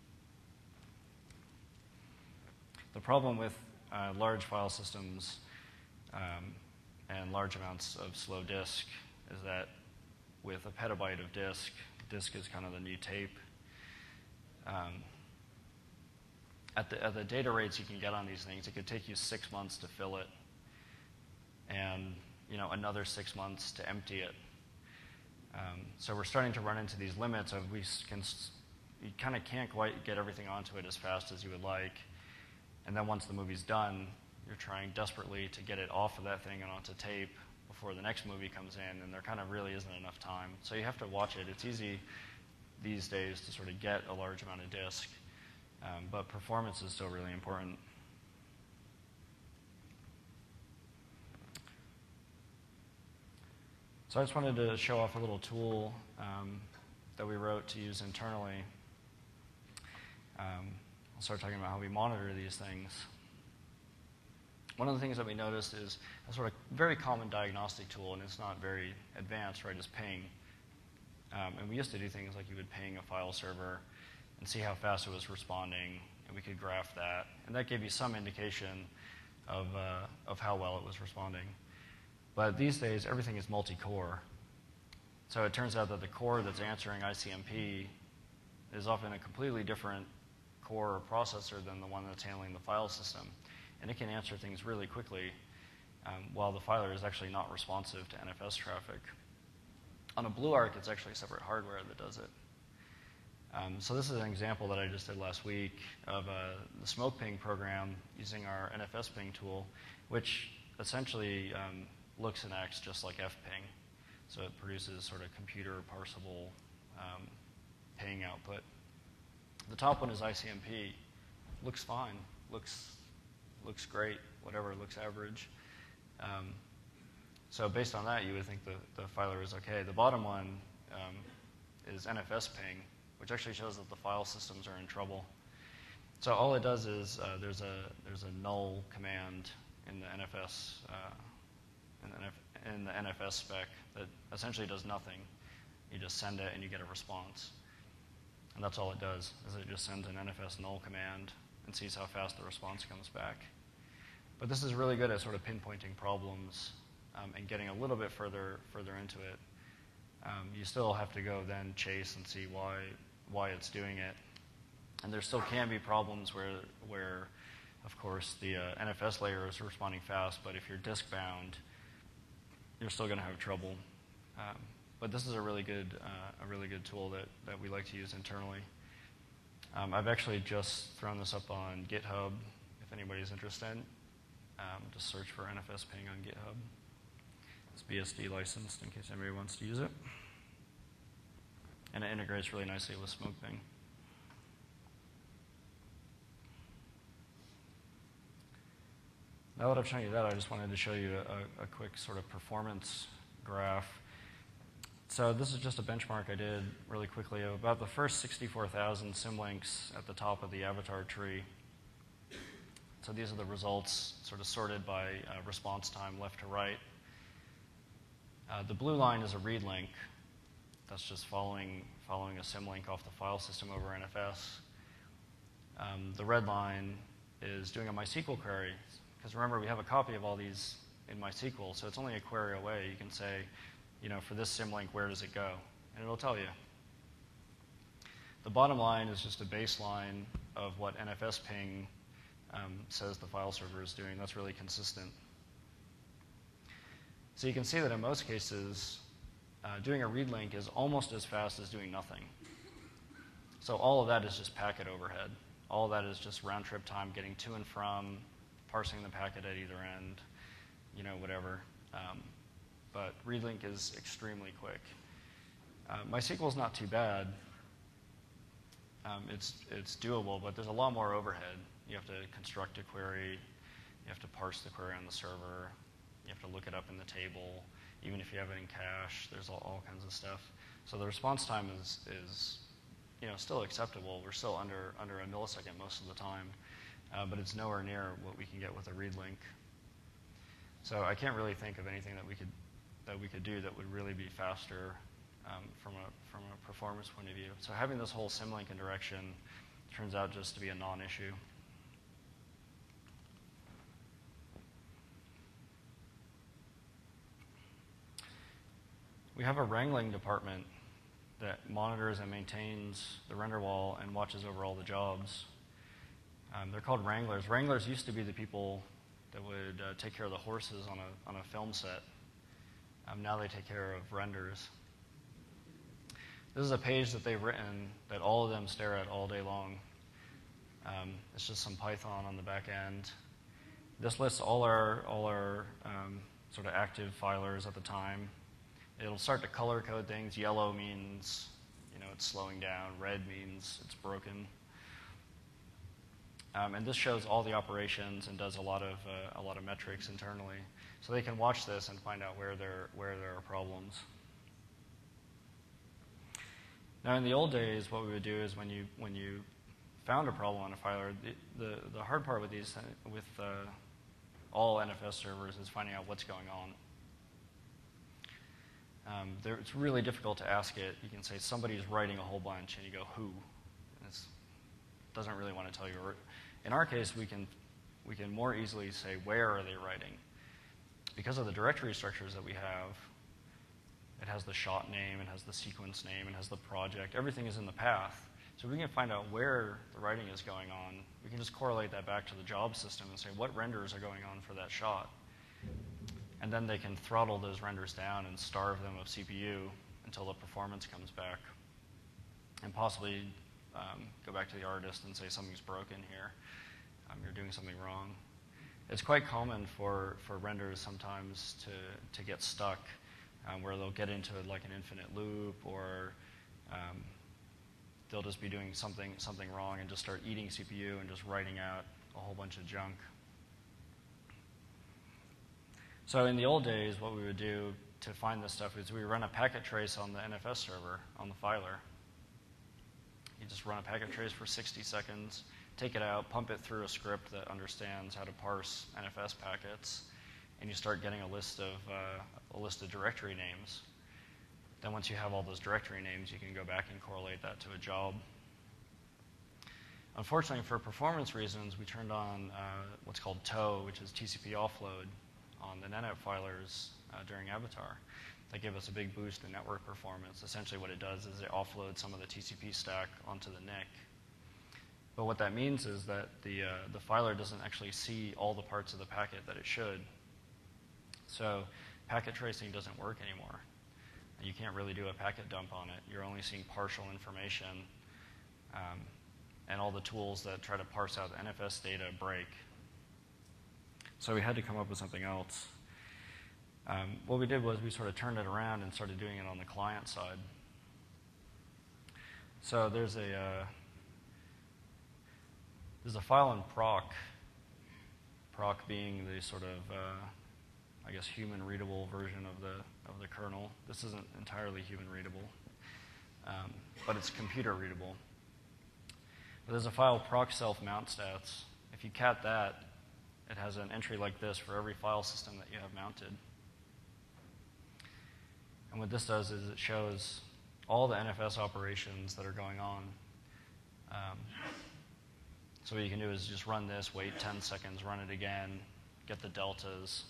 The problem with uh, large file systems um, and large amounts of slow disk is that with a petabyte of disk, disk is kind of the new tape. Um, at the, at the data rates you can get on these things, it could take you six months to fill it. And you know, another six months to empty it. Um, so we're starting to run into these limits of we can, you kind of can't quite get everything onto it as fast as you would like. And then once the movie's done, you're trying desperately to get it off of that thing and onto tape before the next movie comes in, and there kind of really isn't enough time. So you have to watch it. It's easy these days to sort of get a large amount of disk, um, but performance is still really important. So I just wanted to show off a little tool um, that we wrote to use internally. Um, I'll start talking about how we monitor these things. One of the things that we noticed is a sort of very common diagnostic tool, and it's not very advanced, right, is ping. Um, and we used to do things like you would ping a file server and see how fast it was responding, and we could graph that. And that gave you some indication of, uh, of how well it was responding. But these days, everything is multi-core. So it turns out that the core that's answering I C M P is often a completely different core or processor than the one that's handling the file system. And it can answer things really quickly, um, while the filer is actually not responsive to N F S traffic. On a BlueArc, it's actually separate hardware that does it. Um, so this is an example that I just did last week of uh, the SmokePing program using our N F S ping tool, which essentially um, looks and acts just like fping. So it produces sort of computer parsable um, ping output. The top one is I C M P. Looks fine. Looks looks great. Whatever. Looks average. Um, so based on that, you would think the, the filer is okay. The bottom one um, is N F S ping, which actually shows that the file systems are in trouble. So all it does is uh, there's a there's a null command in the N F S uh, in, the N F, in the N F S spec that essentially does nothing. You just send it and you get a response, and that's all it does. Is it just sends an N F S null command and sees how fast the response comes back. But this is really good at sort of pinpointing problems um, and getting a little bit further further into it. Um, you still have to go then chase and see why why it's doing it. And there still can be problems where, where of course, the uh, N F S layer is responding fast, but if you're disk bound, you're still going to have trouble. Um, but this is a really good uh, a really good tool that, that we like to use internally. Um, I've actually just thrown this up on GitHub, if anybody's interested. Um, just search for N F S ping on GitHub. It's B S D licensed in case anybody wants to use it. And it integrates really nicely with SmokePing. Now that I've shown you that, I just wanted to show you a, a quick sort of performance graph. So this is just a benchmark I did really quickly of about the first sixty-four thousand symlinks at the top of the avatar tree. So these are the results sort of sorted by uh, response time left to right. Uh, the blue line is a read link. That's just following, following a symlink off the file system over N F S. Um, the red line is doing a MySQL query. Because remember, we have a copy of all these in MySQL, so it's only a query away. You can say, you know, for this symlink, where does it go? And it'll tell you. The bottom line is just a baseline of what N F S ping um, says the file server is doing. That's really consistent. So you can see that in most cases, uh, doing a read link is almost as fast as doing nothing. So all of that is just packet overhead. All of that is just round trip time getting to and from, parsing the packet at either end, you know, whatever. Um, but read link is extremely quick. Uh, MySQL is not too bad. Um, it's, it's doable, but there's a lot more overhead. You have to construct a query. You have to parse the query on the server. You have to look it up in the table. Even if you have it in cache, there's all, all kinds of stuff. So the response time is, is you know, still acceptable. We're still under, under a millisecond most of the time. Uh, but it's nowhere near what we can get with a read link. So I can't really think of anything that we could that we could do that would really be faster um, from a from a performance point of view. So having this whole symlink indirection turns out just to be a non-issue. We have a wrangling department that monitors and maintains the render wall and watches over all the jobs. Um, they're called wranglers. Wranglers used to be the people that would uh, take care of the horses on a, on a film set. Um, now they take care of renders. This is a page that they've written that all of them stare at all day long. Um, it's just some Python on the back end. This lists all our all our um, sort of active filers at the time. It'll start to color code things. Yellow means, you know, it's slowing down. Red means it's broken. Um, and this shows all the operations and does a lot of uh, a lot of metrics internally, so they can watch this and find out where there where there are problems. Now, in the old days, what we would do is when you when you found a problem on a filer, the the, the hard part with these with uh, all N F S servers is finding out what's going on. Um, there, it's really difficult to ask it. You can say somebody's writing a whole bunch, and you go, who? And it doesn't really want to tell you. In our case, we can we can more easily say, where are they writing? Because of the directory structures that we have, it has the shot name, it has the sequence name, it has the project. Everything is in the path. So we can find out where the writing is going on. We can just correlate that back to the job system and say, what renders are going on for that shot? And then they can throttle those renders down and starve them of C P U until the performance comes back. And possibly um, go back to the artist and say something's broken here. Um, you're doing something wrong. It's quite common for, for renders sometimes to, to get stuck, um, where they'll get into like an infinite loop, or um, they'll just be doing something, something wrong and just start eating C P U and just writing out a whole bunch of junk. So in the old days, what we would do to find this stuff is we run a packet trace on the N F S server, on the filer. You just run a packet trace for sixty seconds, take it out, pump it through a script that understands how to parse N F S packets, and you start getting a list of, uh, a list of directory names. Then once you have all those directory names, you can go back and correlate that to a job. Unfortunately, for performance reasons, we turned on uh, what's called T O, which is T C P offload, on the NetApp filers uh, during Avatar. That gave us a big boost in network performance. Essentially what it does is it offloads some of the T C P stack onto the N I C. But what that means is that the, uh, the filer doesn't actually see all the parts of the packet that it should. So packet tracing doesn't work anymore. You can't really do a packet dump on it. You're only seeing partial information, um, and all the tools that try to parse out the N F S data break. So we had to come up with something else. Um, what we did was we sort of turned it around and started doing it on the client side. So there's a uh, there's a file in proc, proc being the sort of uh, I guess human readable version of the of the kernel. This isn't entirely human readable, um, but it's computer readable. But there's a file proc self mount stats. If you cat that, it has an entry like this for every file system that you have mounted. And what this does is it shows all the N F S operations that are going on. Um, so what you can do is just run this, wait ten seconds, run it again, get the deltas,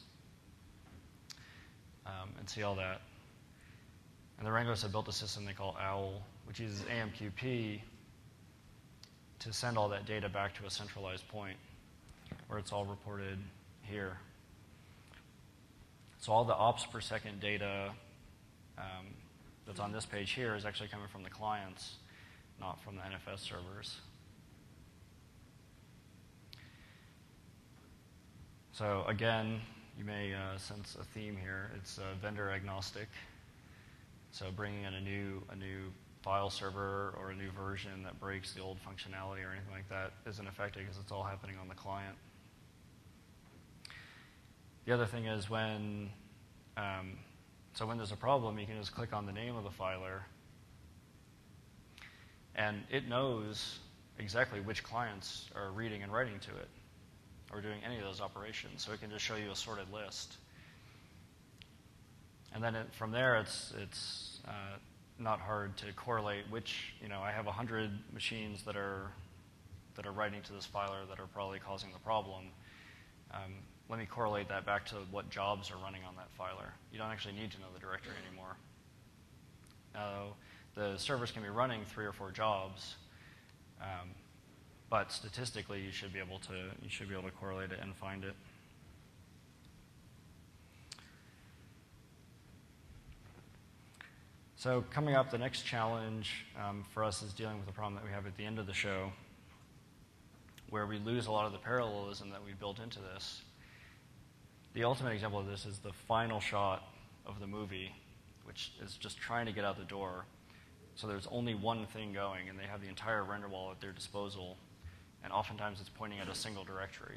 um, and see all that. And the Rangos have built a system they call OWL, which uses A M Q P to send all that data back to a centralized point where it's all reported here. So all the ops per second data um, that's on this page here is actually coming from the clients, not from the N F S servers. So again, you may uh, sense a theme here. It's uh, vendor agnostic. So bringing in a new, a new file server or a new version that breaks the old functionality or anything like that isn't effective because it's all happening on the client. The other thing is when, um, so when there's a problem, you can just click on the name of the filer, and it knows exactly which clients are reading and writing to it, or doing any of those operations. So it can just show you a sorted list. And then it, from there, it's, it's uh, not hard to correlate which, you know, I have one hundred machines that are, that are writing to this filer that are probably causing the problem. Um, let me correlate that back to what jobs are running on that filer. You don't actually need to know the directory anymore. Now, the servers can be running three or four jobs, um, but statistically, you should be able to you should be able to correlate it and find it. So coming up, the next challenge um, for us is dealing with the problem that we have at the end of the show, where we lose a lot of the parallelism that we built into this. The ultimate example of this is the final shot of the movie, which is just trying to get out the door. So there's only one thing going, and they have the entire render wall at their disposal, and oftentimes it's pointing at a single directory.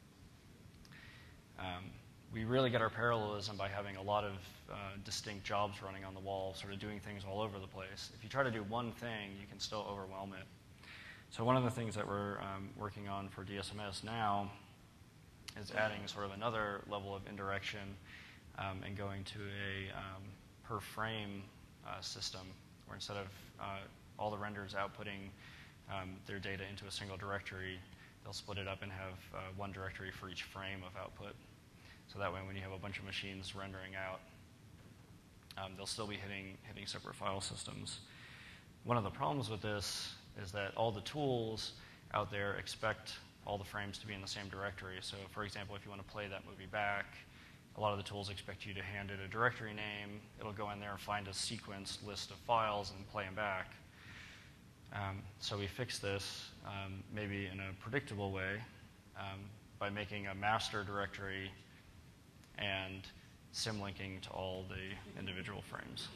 Um, we really get our parallelism by having a lot of uh, distinct jobs running on the wall, sort of doing things all over the place. If you try to do one thing, you can still overwhelm it. So one of the things that we're um, working on for D S M S now is adding sort of another level of indirection um, and going to a um, per frame uh, system, where instead of uh, all the renders outputting um, their data into a single directory, they'll split it up and have uh, one directory for each frame of output. So that way, when you have a bunch of machines rendering out, um, they'll still be hitting, hitting separate file systems. One of the problems with this is that all the tools out there expect all the frames to be in the same directory. So for example, if you want to play that movie back, a lot of the tools expect you to hand it a directory name. It'll go in there and find a sequence list of files and play them back. Um, so we fix this um, maybe in a predictable way um, by making a master directory and symlinking to all the individual frames.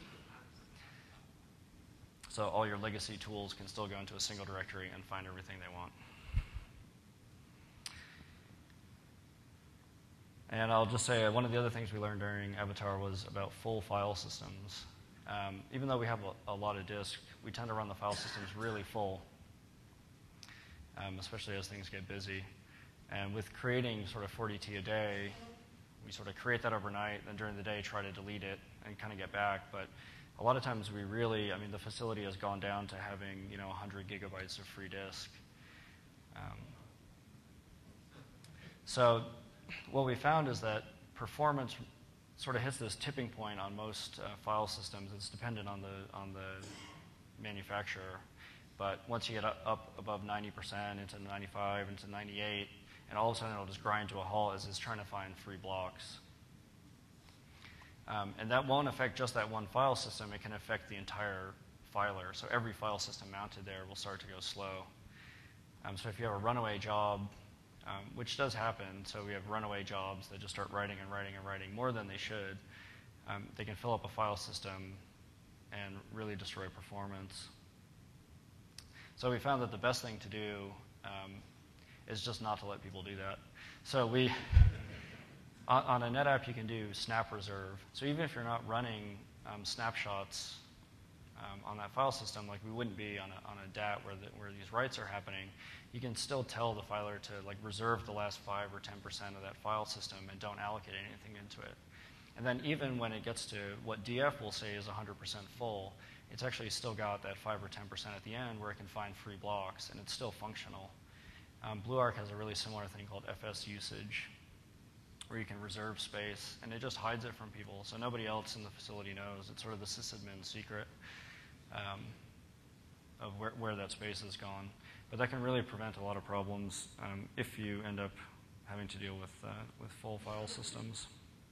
So all your legacy tools can still go into a single directory and find everything they want. And I'll just say uh, one of the other things we learned during Avatar was about full file systems. Um, even though we have a, a lot of disk, we tend to run the file systems really full, um, especially as things get busy. And with creating sort of forty T a day, we sort of create that overnight, then during the day try to delete it and kind of get back. But a lot of times we really, I mean, the facility has gone down to having, you know, one hundred gigabytes of free disk. Um, so what we found is that performance sort of hits this tipping point on most uh, file systems. It's dependent on the, on the manufacturer. But once you get up, up above ninety percent, into ninety-five, into ninety-eight, and all of a sudden it'll just grind to a halt as it's trying to find free blocks. Um, and that won't affect just that one file system. It can affect the entire filer. So every file system mounted there will start to go slow. Um, so if you have a runaway job, um, which does happen, so we have runaway jobs that just start writing and writing and writing more than they should, um, they can fill up a file system and really destroy performance. So we found that the best thing to do um, is just not to let people do that. So we, on, on a NetApp, you can do snap reserve. So even if you're not running um, snapshots um, on that file system, like we wouldn't be on a, on a D A T where, the, where these writes are happening, you can still tell the filer to like reserve the last five or ten percent of that file system and don't allocate anything into it. And then even when it gets to what D F will say is one hundred percent full, it's actually still got that five or ten percent at the end where it can find free blocks, and it's still functional. Um, BlueArc has a really similar thing called F S usage, where you can reserve space, and it just hides it from people, so nobody else in the facility knows. It's sort of the sysadmin secret um, of where, where that space has gone. But that can really prevent a lot of problems um, if you end up having to deal with, uh, with full file systems.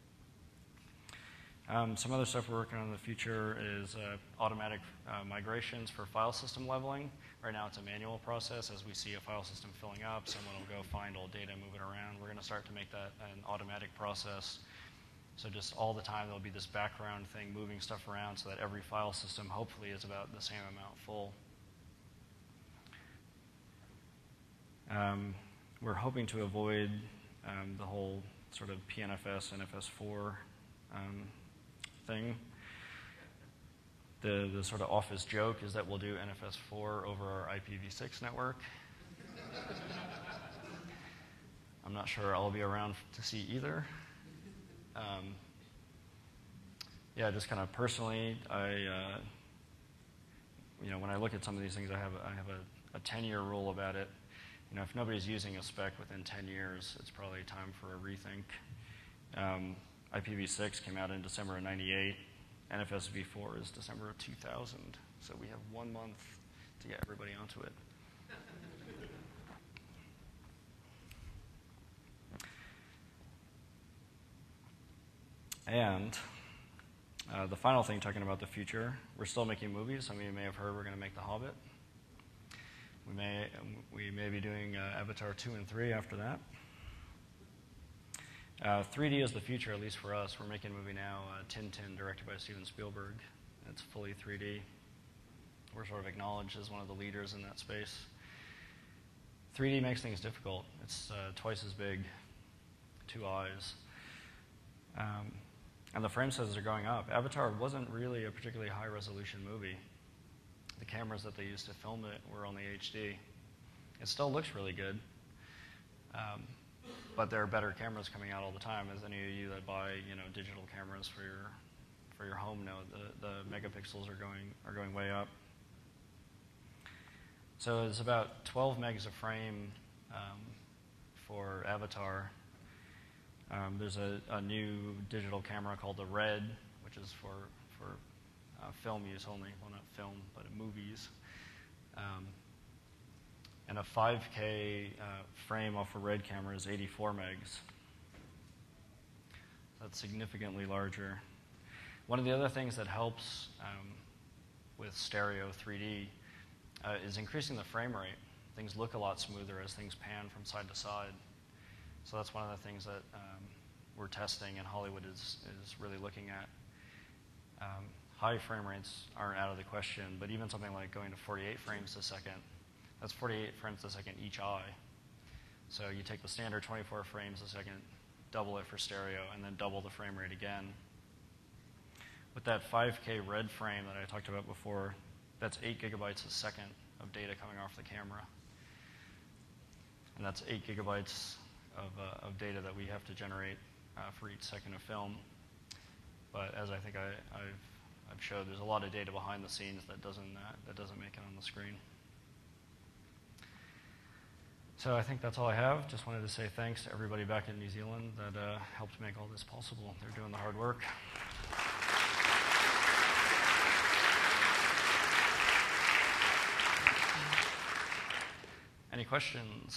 Um, some other stuff we're working on in the future is uh, automatic uh, migrations for file system leveling. Right now it's a manual process. As we see a file system filling up, someone will go find old data, move it around. We're going to start to make that an automatic process. So just all the time there'll be this background thing moving stuff around so that every file system hopefully is about the same amount full. Um, we're hoping to avoid um, the whole sort of P N F S, N F S four um, thing. The, the sort of office joke is that we'll do N F S four over our I P v six network. I'm not sure I'll be around to see either. Um, yeah, just kind of personally, I, uh, you know, when I look at some of these things, I have, I have a ten-year rule about it. You know, if nobody's using a spec within ten years, it's probably time for a rethink. Um, I P v six came out in December of ninety-eight. N F S v four is December of two thousand. So we have one month to get everybody onto it. And Uh, the final thing, talking about the future, we're still making movies. Some of you may have heard we're going to make The Hobbit. We may, we may be doing uh, Avatar two and three after that. Uh, three D is the future, at least for us. We're making a movie now, uh, Tintin, directed by Steven Spielberg. It's fully three D. We're sort of acknowledged as one of the leaders in that space. three D makes things difficult. It's uh, twice as big, two eyes. Um, and the frame sizes are going up. Avatar wasn't really a particularly high-resolution movie. The cameras that they used to film it were only H D. It still looks really good. Um, But there are better cameras coming out all the time. As any of you that buy, you know, digital cameras for your for your home know, the, the megapixels are going are going way up. So it's about twelve megs a frame um, for Avatar. Um, there's a, a new digital camera called the Red, which is for for uh, film use only. Well, not film, but movies. Um, And a five K uh, frame off a Red camera is eighty-four megs. That's significantly larger. One of the other things that helps um, with stereo three D uh, is increasing the frame rate. Things look a lot smoother as things pan from side to side. So that's one of the things that um, we're testing and Hollywood is, is really looking at. Um, high frame rates aren't out of the question, but even something like going to forty-eight frames a second, that's forty-eight frames a second each eye. So you take the standard twenty-four frames a second, double it for stereo, and then double the frame rate again. With that five K Red frame that I talked about before, that's eight gigabytes a second of data coming off the camera. And that's eight gigabytes of, uh, of data that we have to generate uh, for each second of film. But as I think I, I've, I've showed, there's a lot of data behind the scenes that doesn't, uh, that doesn't make it on the screen. So I think that's all I have. Just wanted to say thanks to everybody back in New Zealand that uh, helped make all this possible. They're doing the hard work. Any questions?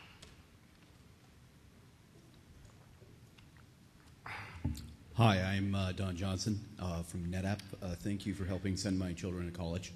Hi, I'm uh, Don Johnson uh, from NetApp. Uh, thank you for helping send my children to college.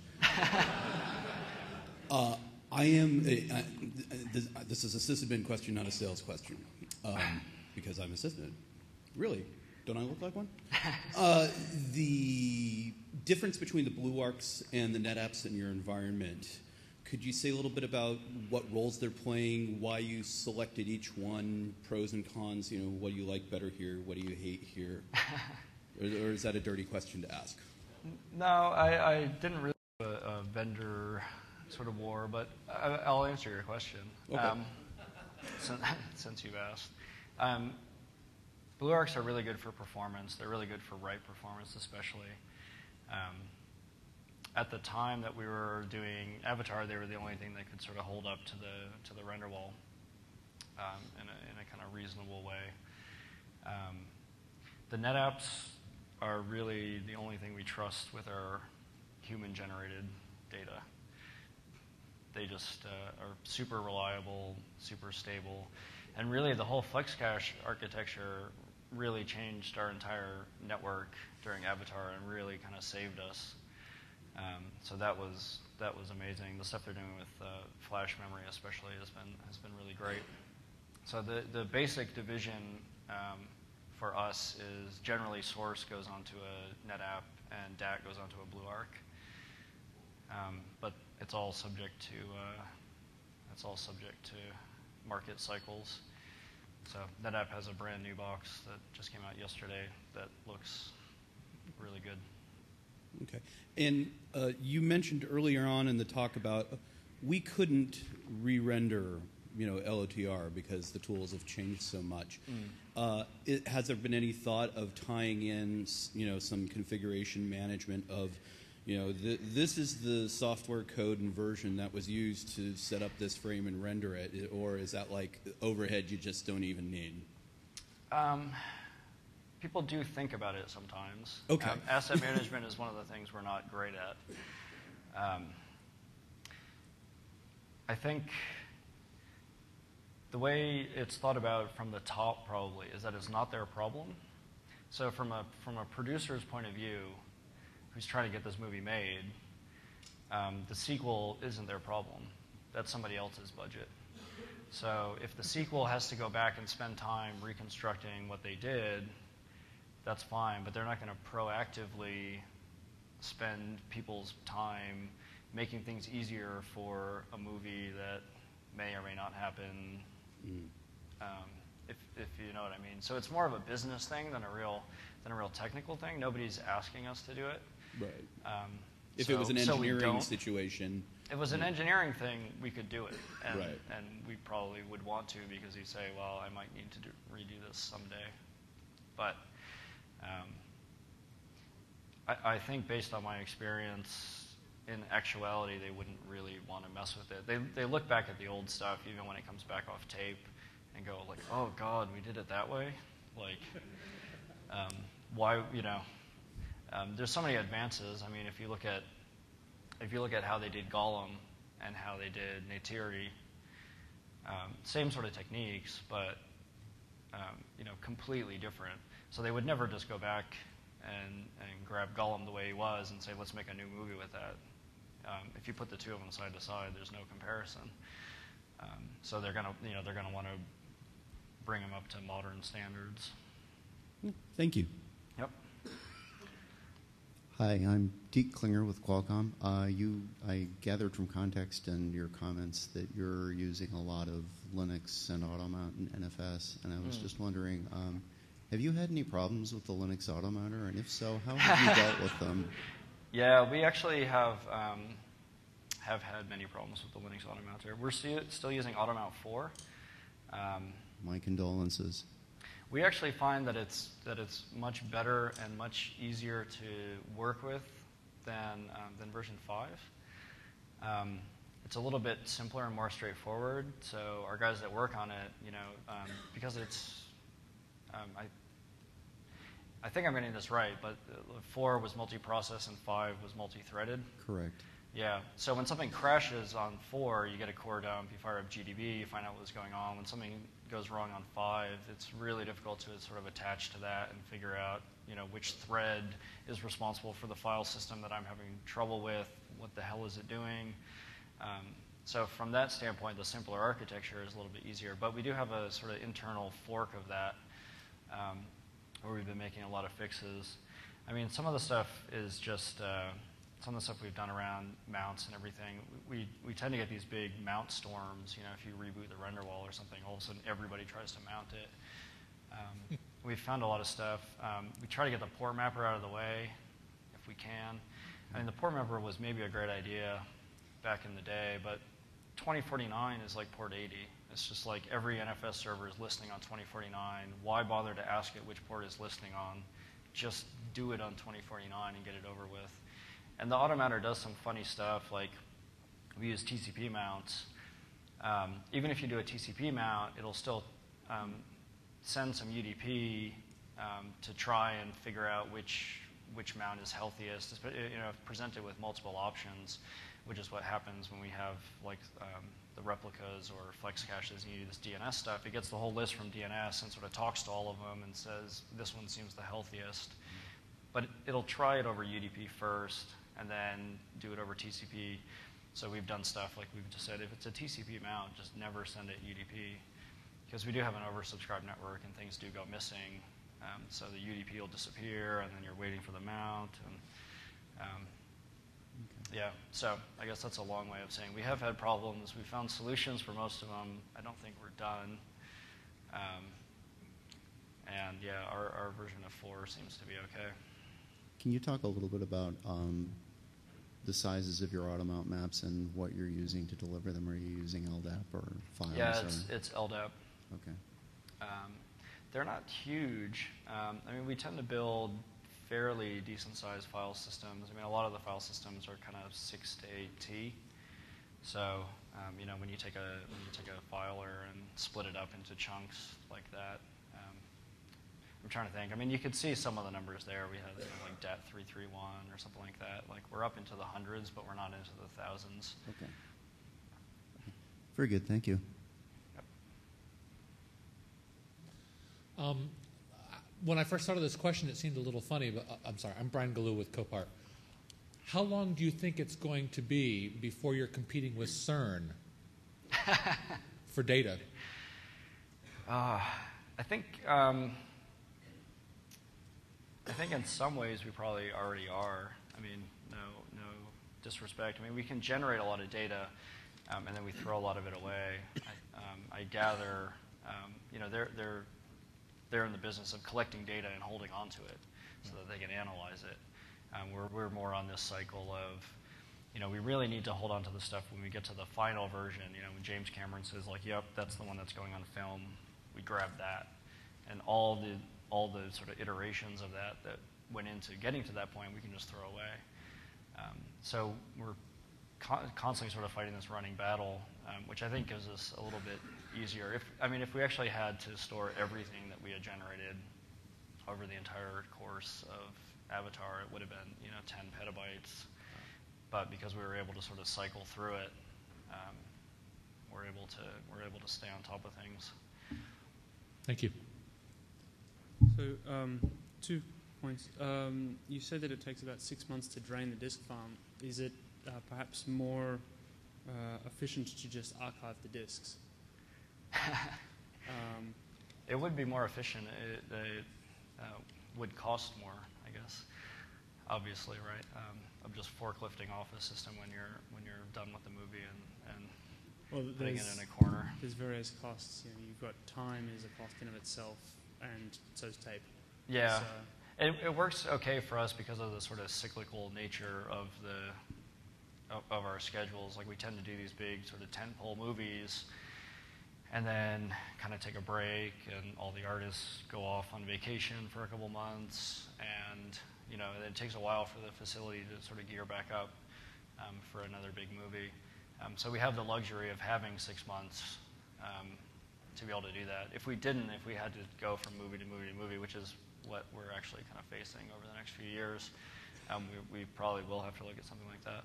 uh, I am, a, uh, this, this is a sysadmin question, not a sales question, um, because I'm a sysadmin. Really? Don't I look like one? Uh, the difference between the BlueArcs and the NetApps in your environment, could you say a little bit about what roles they're playing, why you selected each one, pros and cons, you know, what do you like better here, what do you hate here? or, or is that a dirty question to ask? No, I, I didn't really have a, a vendor sort of war, but I, I'll answer your question, okay. um, since, since you've asked. Um, BlueArcs are really good for performance. They're really good for write performance, especially. Um, at the time that we were doing Avatar, they were the only thing that could sort of hold up to the to the render wall um, in, a, in a kind of reasonable way. Um, the NetApps are really the only thing we trust with our human-generated data. They just uh, are super reliable, super stable, and really the whole FlexCache architecture really changed our entire network during Avatar and really kind of saved us. Um, so that was that was amazing. The stuff they're doing with uh, flash memory, especially, has been has been really great. So the the basic division um, for us is generally source goes onto a NetApp and D A C goes onto a BlueArc. Um, but it's all subject to uh, it's all subject to market cycles. So NetApp has a brand new box that just came out yesterday that looks really good. Okay. And uh, you mentioned earlier on in the talk about uh, we couldn't re-render, you know, L O T R because the tools have changed so much. Mm. Uh, it, has there been any thought of tying in, you know, some configuration management of, you know, th this is the software code and version that was used to set up this frame and render it, or is that like overhead you just don't even need? Um, people do think about it sometimes. Okay. Um, asset management is one of the things we're not great at. Um, I think the way it's thought about from the top probably is that it's not their problem, So from a from a producer's point of view, who's trying to get this movie made, um, the sequel isn't their problem. That's somebody else's budget. So if the sequel has to go back and spend time reconstructing what they did, that's fine, but they're not going to proactively spend people's time making things easier for a movie that may or may not happen, mm. um, if, if you know what I mean. So it's more of a business thing than a real than a real technical thing. Nobody's asking us to do it. Right. Um, if so, it was an so engineering situation. If it was an engineering thing, we could do it. And, right. and we probably would want to, because you say, well, I might need to do, redo this someday. But um, I, I think based on my experience, in actuality, they wouldn't really want to mess with it. They, they look back at the old stuff, even when it comes back off tape, and go like, oh, God, we did it that way? Like, um, why, you know, um, there's so many advances. I mean, if you look at If you look at how they did Gollum and how they did Neytiri, um, same sort of techniques, but um, you know, completely different. So they would never just go back and, and grab Gollum the way he was and say, let's make a new movie with that. Um, if you put the two of them side to side, there's no comparison. Um, so they're gonna, you know, they're gonna want to bring them up to modern standards. Thank you. Yep. Hi, I'm Deke Klinger with Qualcomm. Uh, you, I gathered from context and your comments that you're using a lot of Linux and AutoMount and N F S, and I was mm. just wondering, um, have you had any problems with the Linux AutoMouter, and if so, how have you dealt with them? Yeah, we actually have um, have had many problems with the Linux AutoMouter. We're sti still using AutoMount four. Um, My condolences. We actually find that it's that it's much better and much easier to work with than um, than version five. Um, it's a little bit simpler and more straightforward. So our guys that work on it, you know, um, because it's um, I I think I'm getting this right, but four was multi-process and five was multi-threaded. Correct. Yeah. So when something crashes on four, you get a core dump, you fire up G D B, you find out what's going on. When something goes wrong on five, it's really difficult to sort of attach to that and figure out, you know, which thread is responsible for the file system that I'm having trouble with. What the hell is it doing? Um, so from that standpoint, the simpler architecture is a little bit easier. But we do have a sort of internal fork of that, um, where we've been making a lot of fixes. I mean, some of the stuff is just uh, some of the stuff we've done around mounts and everything. We, we tend to get these big mount storms. You know, if you reboot the render wall or something, all of a sudden everybody tries to mount it. Um, we've found a lot of stuff. Um, we try to get the port mapper out of the way if we can. I mean, the port mapper was maybe a great idea back in the day, but twenty forty-nine is like port eighty. It's just like every N F S server is listening on twenty forty-nine. Why bother to ask it which port it's listening on? Just do it on twenty forty-nine and get it over with. And the AutoMouter does some funny stuff, like we use T C P mounts. Um, even if you do a T C P mount, it'll still um, send some U D P um, to try and figure out which which mount is healthiest. You know, presented with multiple options, which is what happens when we have like um, the replicas or flex caches and you do this D N S stuff. It gets the whole list from D N S and sort of talks to all of them and says this one seems the healthiest. But it'll try it over U D P first and then do it over T C P. So we've done stuff like we've just said, if it's a T C P mount, just never send it U D P. Because we do have an oversubscribed network and things do go missing. Um, so the U D P will disappear and then you're waiting for the mount. And um, okay. Yeah, so I guess that's a long way of saying we have had problems. We found solutions for most of them. I don't think we're done. Um, and yeah, our, our version of four seems to be okay. Can you talk a little bit about um, the sizes of your AutoMount maps and what you're using to deliver them? Are you using L D A P or files? Yeah, it's, or? it's L D A P. Okay. Um, they're not huge. Um, I mean, we tend to build fairly decent-sized file systems. I mean, a lot of the file systems are kind of six to eight T. So, um, you know, when you take a when you take a filer and split it up into chunks like that. Um, I'm trying to think. I mean, you could see some of the numbers there. We have you know, like D A T three thirty-one or something like that. Like we're up into the hundreds, but we're not into the thousands. Okay. Very good. Thank you. Yep. Um, when I first started this question, it seemed a little funny, but uh, I'm sorry. I'm Brian Galou with Copart. How long do you think it's going to be before you're competing with CERN for data? Uh, I think um, I think in some ways we probably already are. I mean, no no disrespect. I mean, we can generate a lot of data, um, and then we throw a lot of it away. I, um, I gather, um, you know, they're they're they're in the business of collecting data and holding on to it so that they can analyze it. Um, we're we're more on this cycle of, you know, we really need to hold on to the stuff when we get to the final version. You know, when James Cameron says, like, yep, that's the one that's going on film, we grab that. And all the all the sort of iterations of that that went into getting to that point, we can just throw away. Um, so we're con constantly sort of fighting this running battle, um, which I think gives us a little bit easier. If I mean, if we actually had to store everything that we had generated over the entire course of Avatar, it would have been, you know, ten petabytes. But because we were able to sort of cycle through it, um, we're able to we're able to stay on top of things. Thank you. So um, two points. Um, you said that it takes about six months to drain the disk farm. Is it uh, perhaps more uh, efficient to just archive the disks? um, it would be more efficient. It, it uh, would cost more, I guess. Obviously, right? Um, I'm just forklifting off a system when you're when you're done with the movie and, and well, putting it in a corner. There's various costs. You know, you've got time is a cost in of itself, and so is tape. Yeah, so, it, it works okay for us because of the sort of cyclical nature of the of, of our schedules. Like, we tend to do these big sort of tentpole movies, and then kind of take a break, and all the artists go off on vacation for a couple months, and you know, it takes a while for the facility to sort of gear back up um, for another big movie. Um, so we have the luxury of having six months um, to be able to do that. If we didn't, if we had to go from movie to movie to movie, which is what we're actually kind of facing over the next few years, um, we, we probably will have to look at something like that.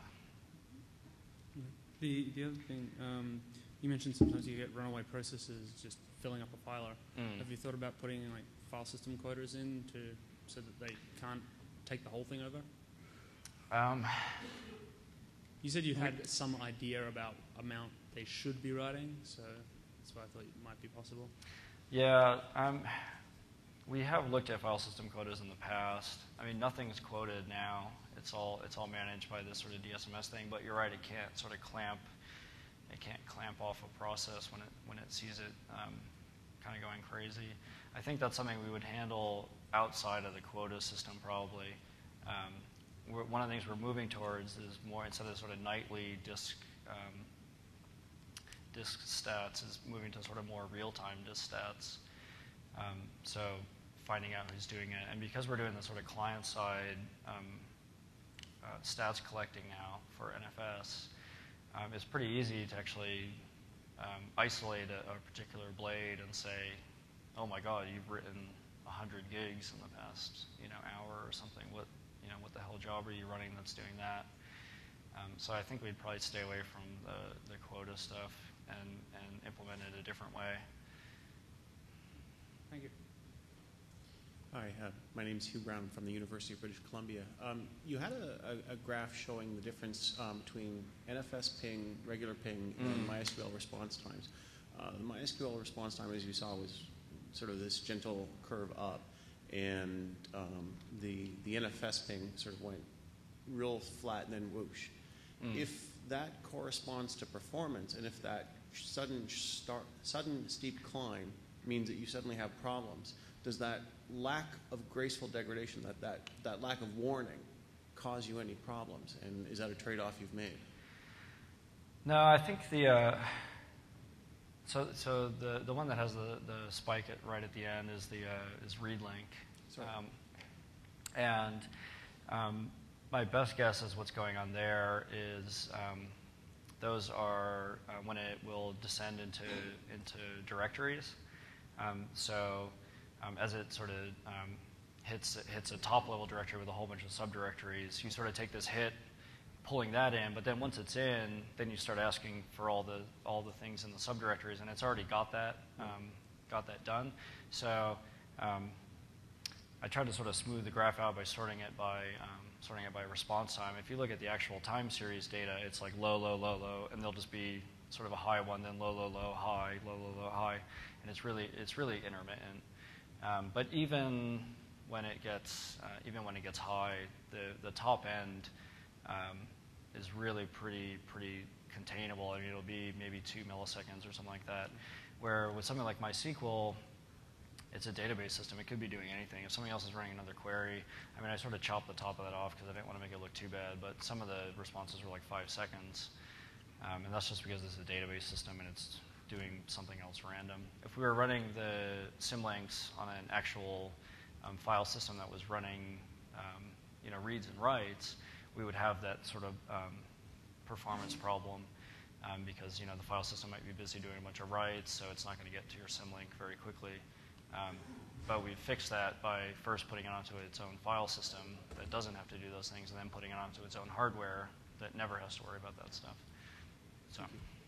The, the other thing, um, you mentioned sometimes you get runaway processes just filling up a filer. Mm. Have you thought about putting like file system quotas in to so that they can't take the whole thing over? Um, you said you had some idea about amount they should be writing, so that's why I thought it might be possible. Yeah, um, we have looked at file system quotas in the past. I mean, nothing's quoted now. It's all it's all managed by this sort of D S M S thing. But you're right, it can't sort of clamp. It can't clamp off a process when it when it sees it um, kind of going crazy. I think that's something we would handle outside of the quota system probably. Um, we're, one of the things we're moving towards is more, instead of sort of nightly disk um, disk stats, is moving to sort of more real-time disk stats. Um, so finding out who's doing it, and because we're doing the sort of client-side um, uh, stats collecting now for N F S, um, it's pretty easy to actually um, isolate a, a particular blade and say, oh my God, you've written one hundred gigs in the past, you know, hour or something. What, you know, what the hell job are you running that's doing that? Um, so I think we'd probably stay away from the, the quota stuff and, and implement it a different way. Thank you. Hi, uh, my name is Hugh Brown from the University of British Columbia. Um, you had a, a, a graph showing the difference um, between N F S ping, regular ping, Mm. and MySQL response times. Uh, the MySQL response time, as you saw, was sort of this gentle curve up, and um, the, the N F S ping sort of went real flat and then whoosh. Mm. If that corresponds to performance, and if that sudden, start, sudden steep climb means that you suddenly have problems, does that lack of graceful degradation, that, that, that lack of warning, cause you any problems? And is that a trade-off you've made? No, I think the uh, so so the the one that has the the spike at right at the end is the uh, is ReadLink, Sorry. um, and um, my best guess is what's going on there is um, those are uh, when it will descend into into directories. Um, so um, as it sort of um, hits hits a top level directory with a whole bunch of subdirectories, you sort of take this hit, pulling that in, but then once it's in, then you start asking for all the all the things in the subdirectories, and it's already got that um, got that done. So um, I tried to sort of smooth the graph out by sorting it by um, sorting it by response time. If you look at the actual time series data, it's like low, low, low, low, and there'll just be sort of a high one, then low, low, low, high, low, low, low, high, and it's really it's really intermittent. Um, but even when it gets uh, even when it gets high, the the top end um, is really pretty pretty containable. I mean, it'll be maybe two milliseconds or something like that. Where with something like MySQL, it's a database system. It could be doing anything. If somebody else is running another query, I mean, I sort of chopped the top of that off because I didn't want to make it look too bad, but some of the responses were like five seconds. Um, and that's just because it's a database system and it's doing something else random. If we were running the Symlinks on an actual um, file system that was running um, you know, reads and writes, we would have that sort of um, performance problem. Um, because you know the file system might be busy doing a bunch of writes, so it's not going to get to your Symlink very quickly. Um, but we fixed that by first putting it onto its own file system that doesn't have to do those things, and then putting it onto its own hardware that never has to worry about that stuff. So.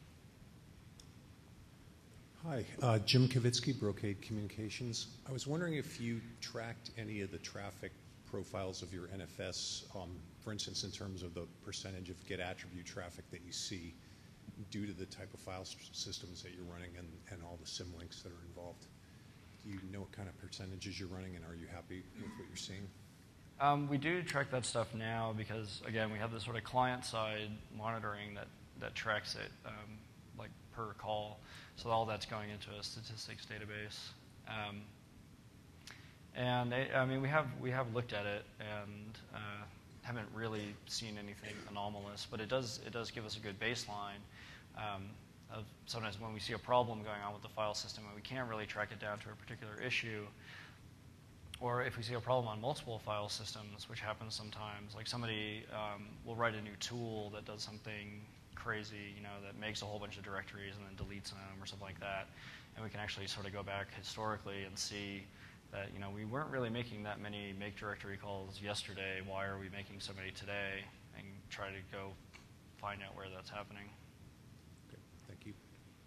Hi, uh, Jim Kavitsky, Brocade Communications. I was wondering if you tracked any of the traffic profiles of your N F S, um, for instance, in terms of the percentage of get attribute traffic that you see due to the type of file systems that you're running and, and all the Symlinks that are involved. Do you know what kind of percentages you're running, and are you happy with what you're seeing? Um, we do track that stuff now because, again, we have this sort of client-side monitoring that, that tracks it um, like per call. So all that's going into a statistics database. Um, and it, I mean, we have we have looked at it and uh, haven't really seen anything anomalous, but it does it does give us a good baseline. Um, of sometimes when we see a problem going on with the file system and we can't really track it down to a particular issue, or if we see a problem on multiple file systems, which happens sometimes, like somebody um, will write a new tool that does something crazy, you know, that makes a whole bunch of directories and then deletes them or something like that, and we can actually sort of go back historically and see that, you know, we weren't really making that many make directory calls yesterday. Why are we making so many today? And try to go find out where that's happening. Thank you.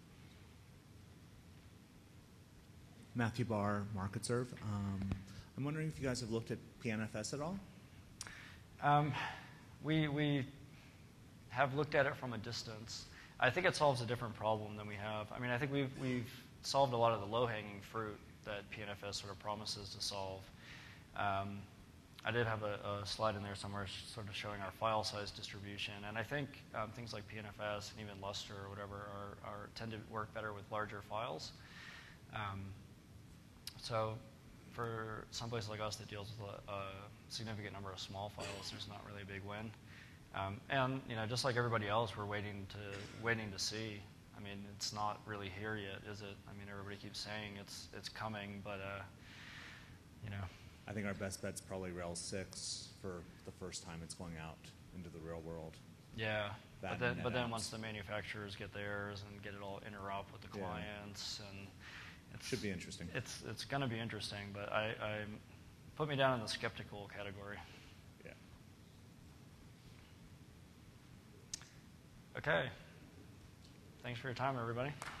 Matthew Barr, MarketServe. Um, I'm wondering if you guys have looked at P N F S at all? Um, we, we have looked at it from a distance. I think it solves a different problem than we have. I mean, I think we've, we've solved a lot of the low-hanging fruit that P N F S sort of promises to solve. Um, I did have a, a slide in there somewhere sort of showing our file size distribution, and I think um, things like P N F S and even Lustre or whatever are, are tend to work better with larger files. Um, so for some place like us that deals with a, a significant number of small files, there's not really a big win. Um, and you know, just like everybody else, we're waiting to waiting to see. I mean, it's not really here yet, is it? I mean, everybody keeps saying it's it's coming, but uh, you know. I think our best bet's probably Rails six for the first time it's going out into the real world. Yeah, That but then and but then NetApps. once the manufacturers get theirs and get it all interop with the Yeah. clients, and it's, Should be interesting. It's it's going to be interesting, but I, I put me down in the skeptical category. Yeah. Okay. Thanks for your time, everybody.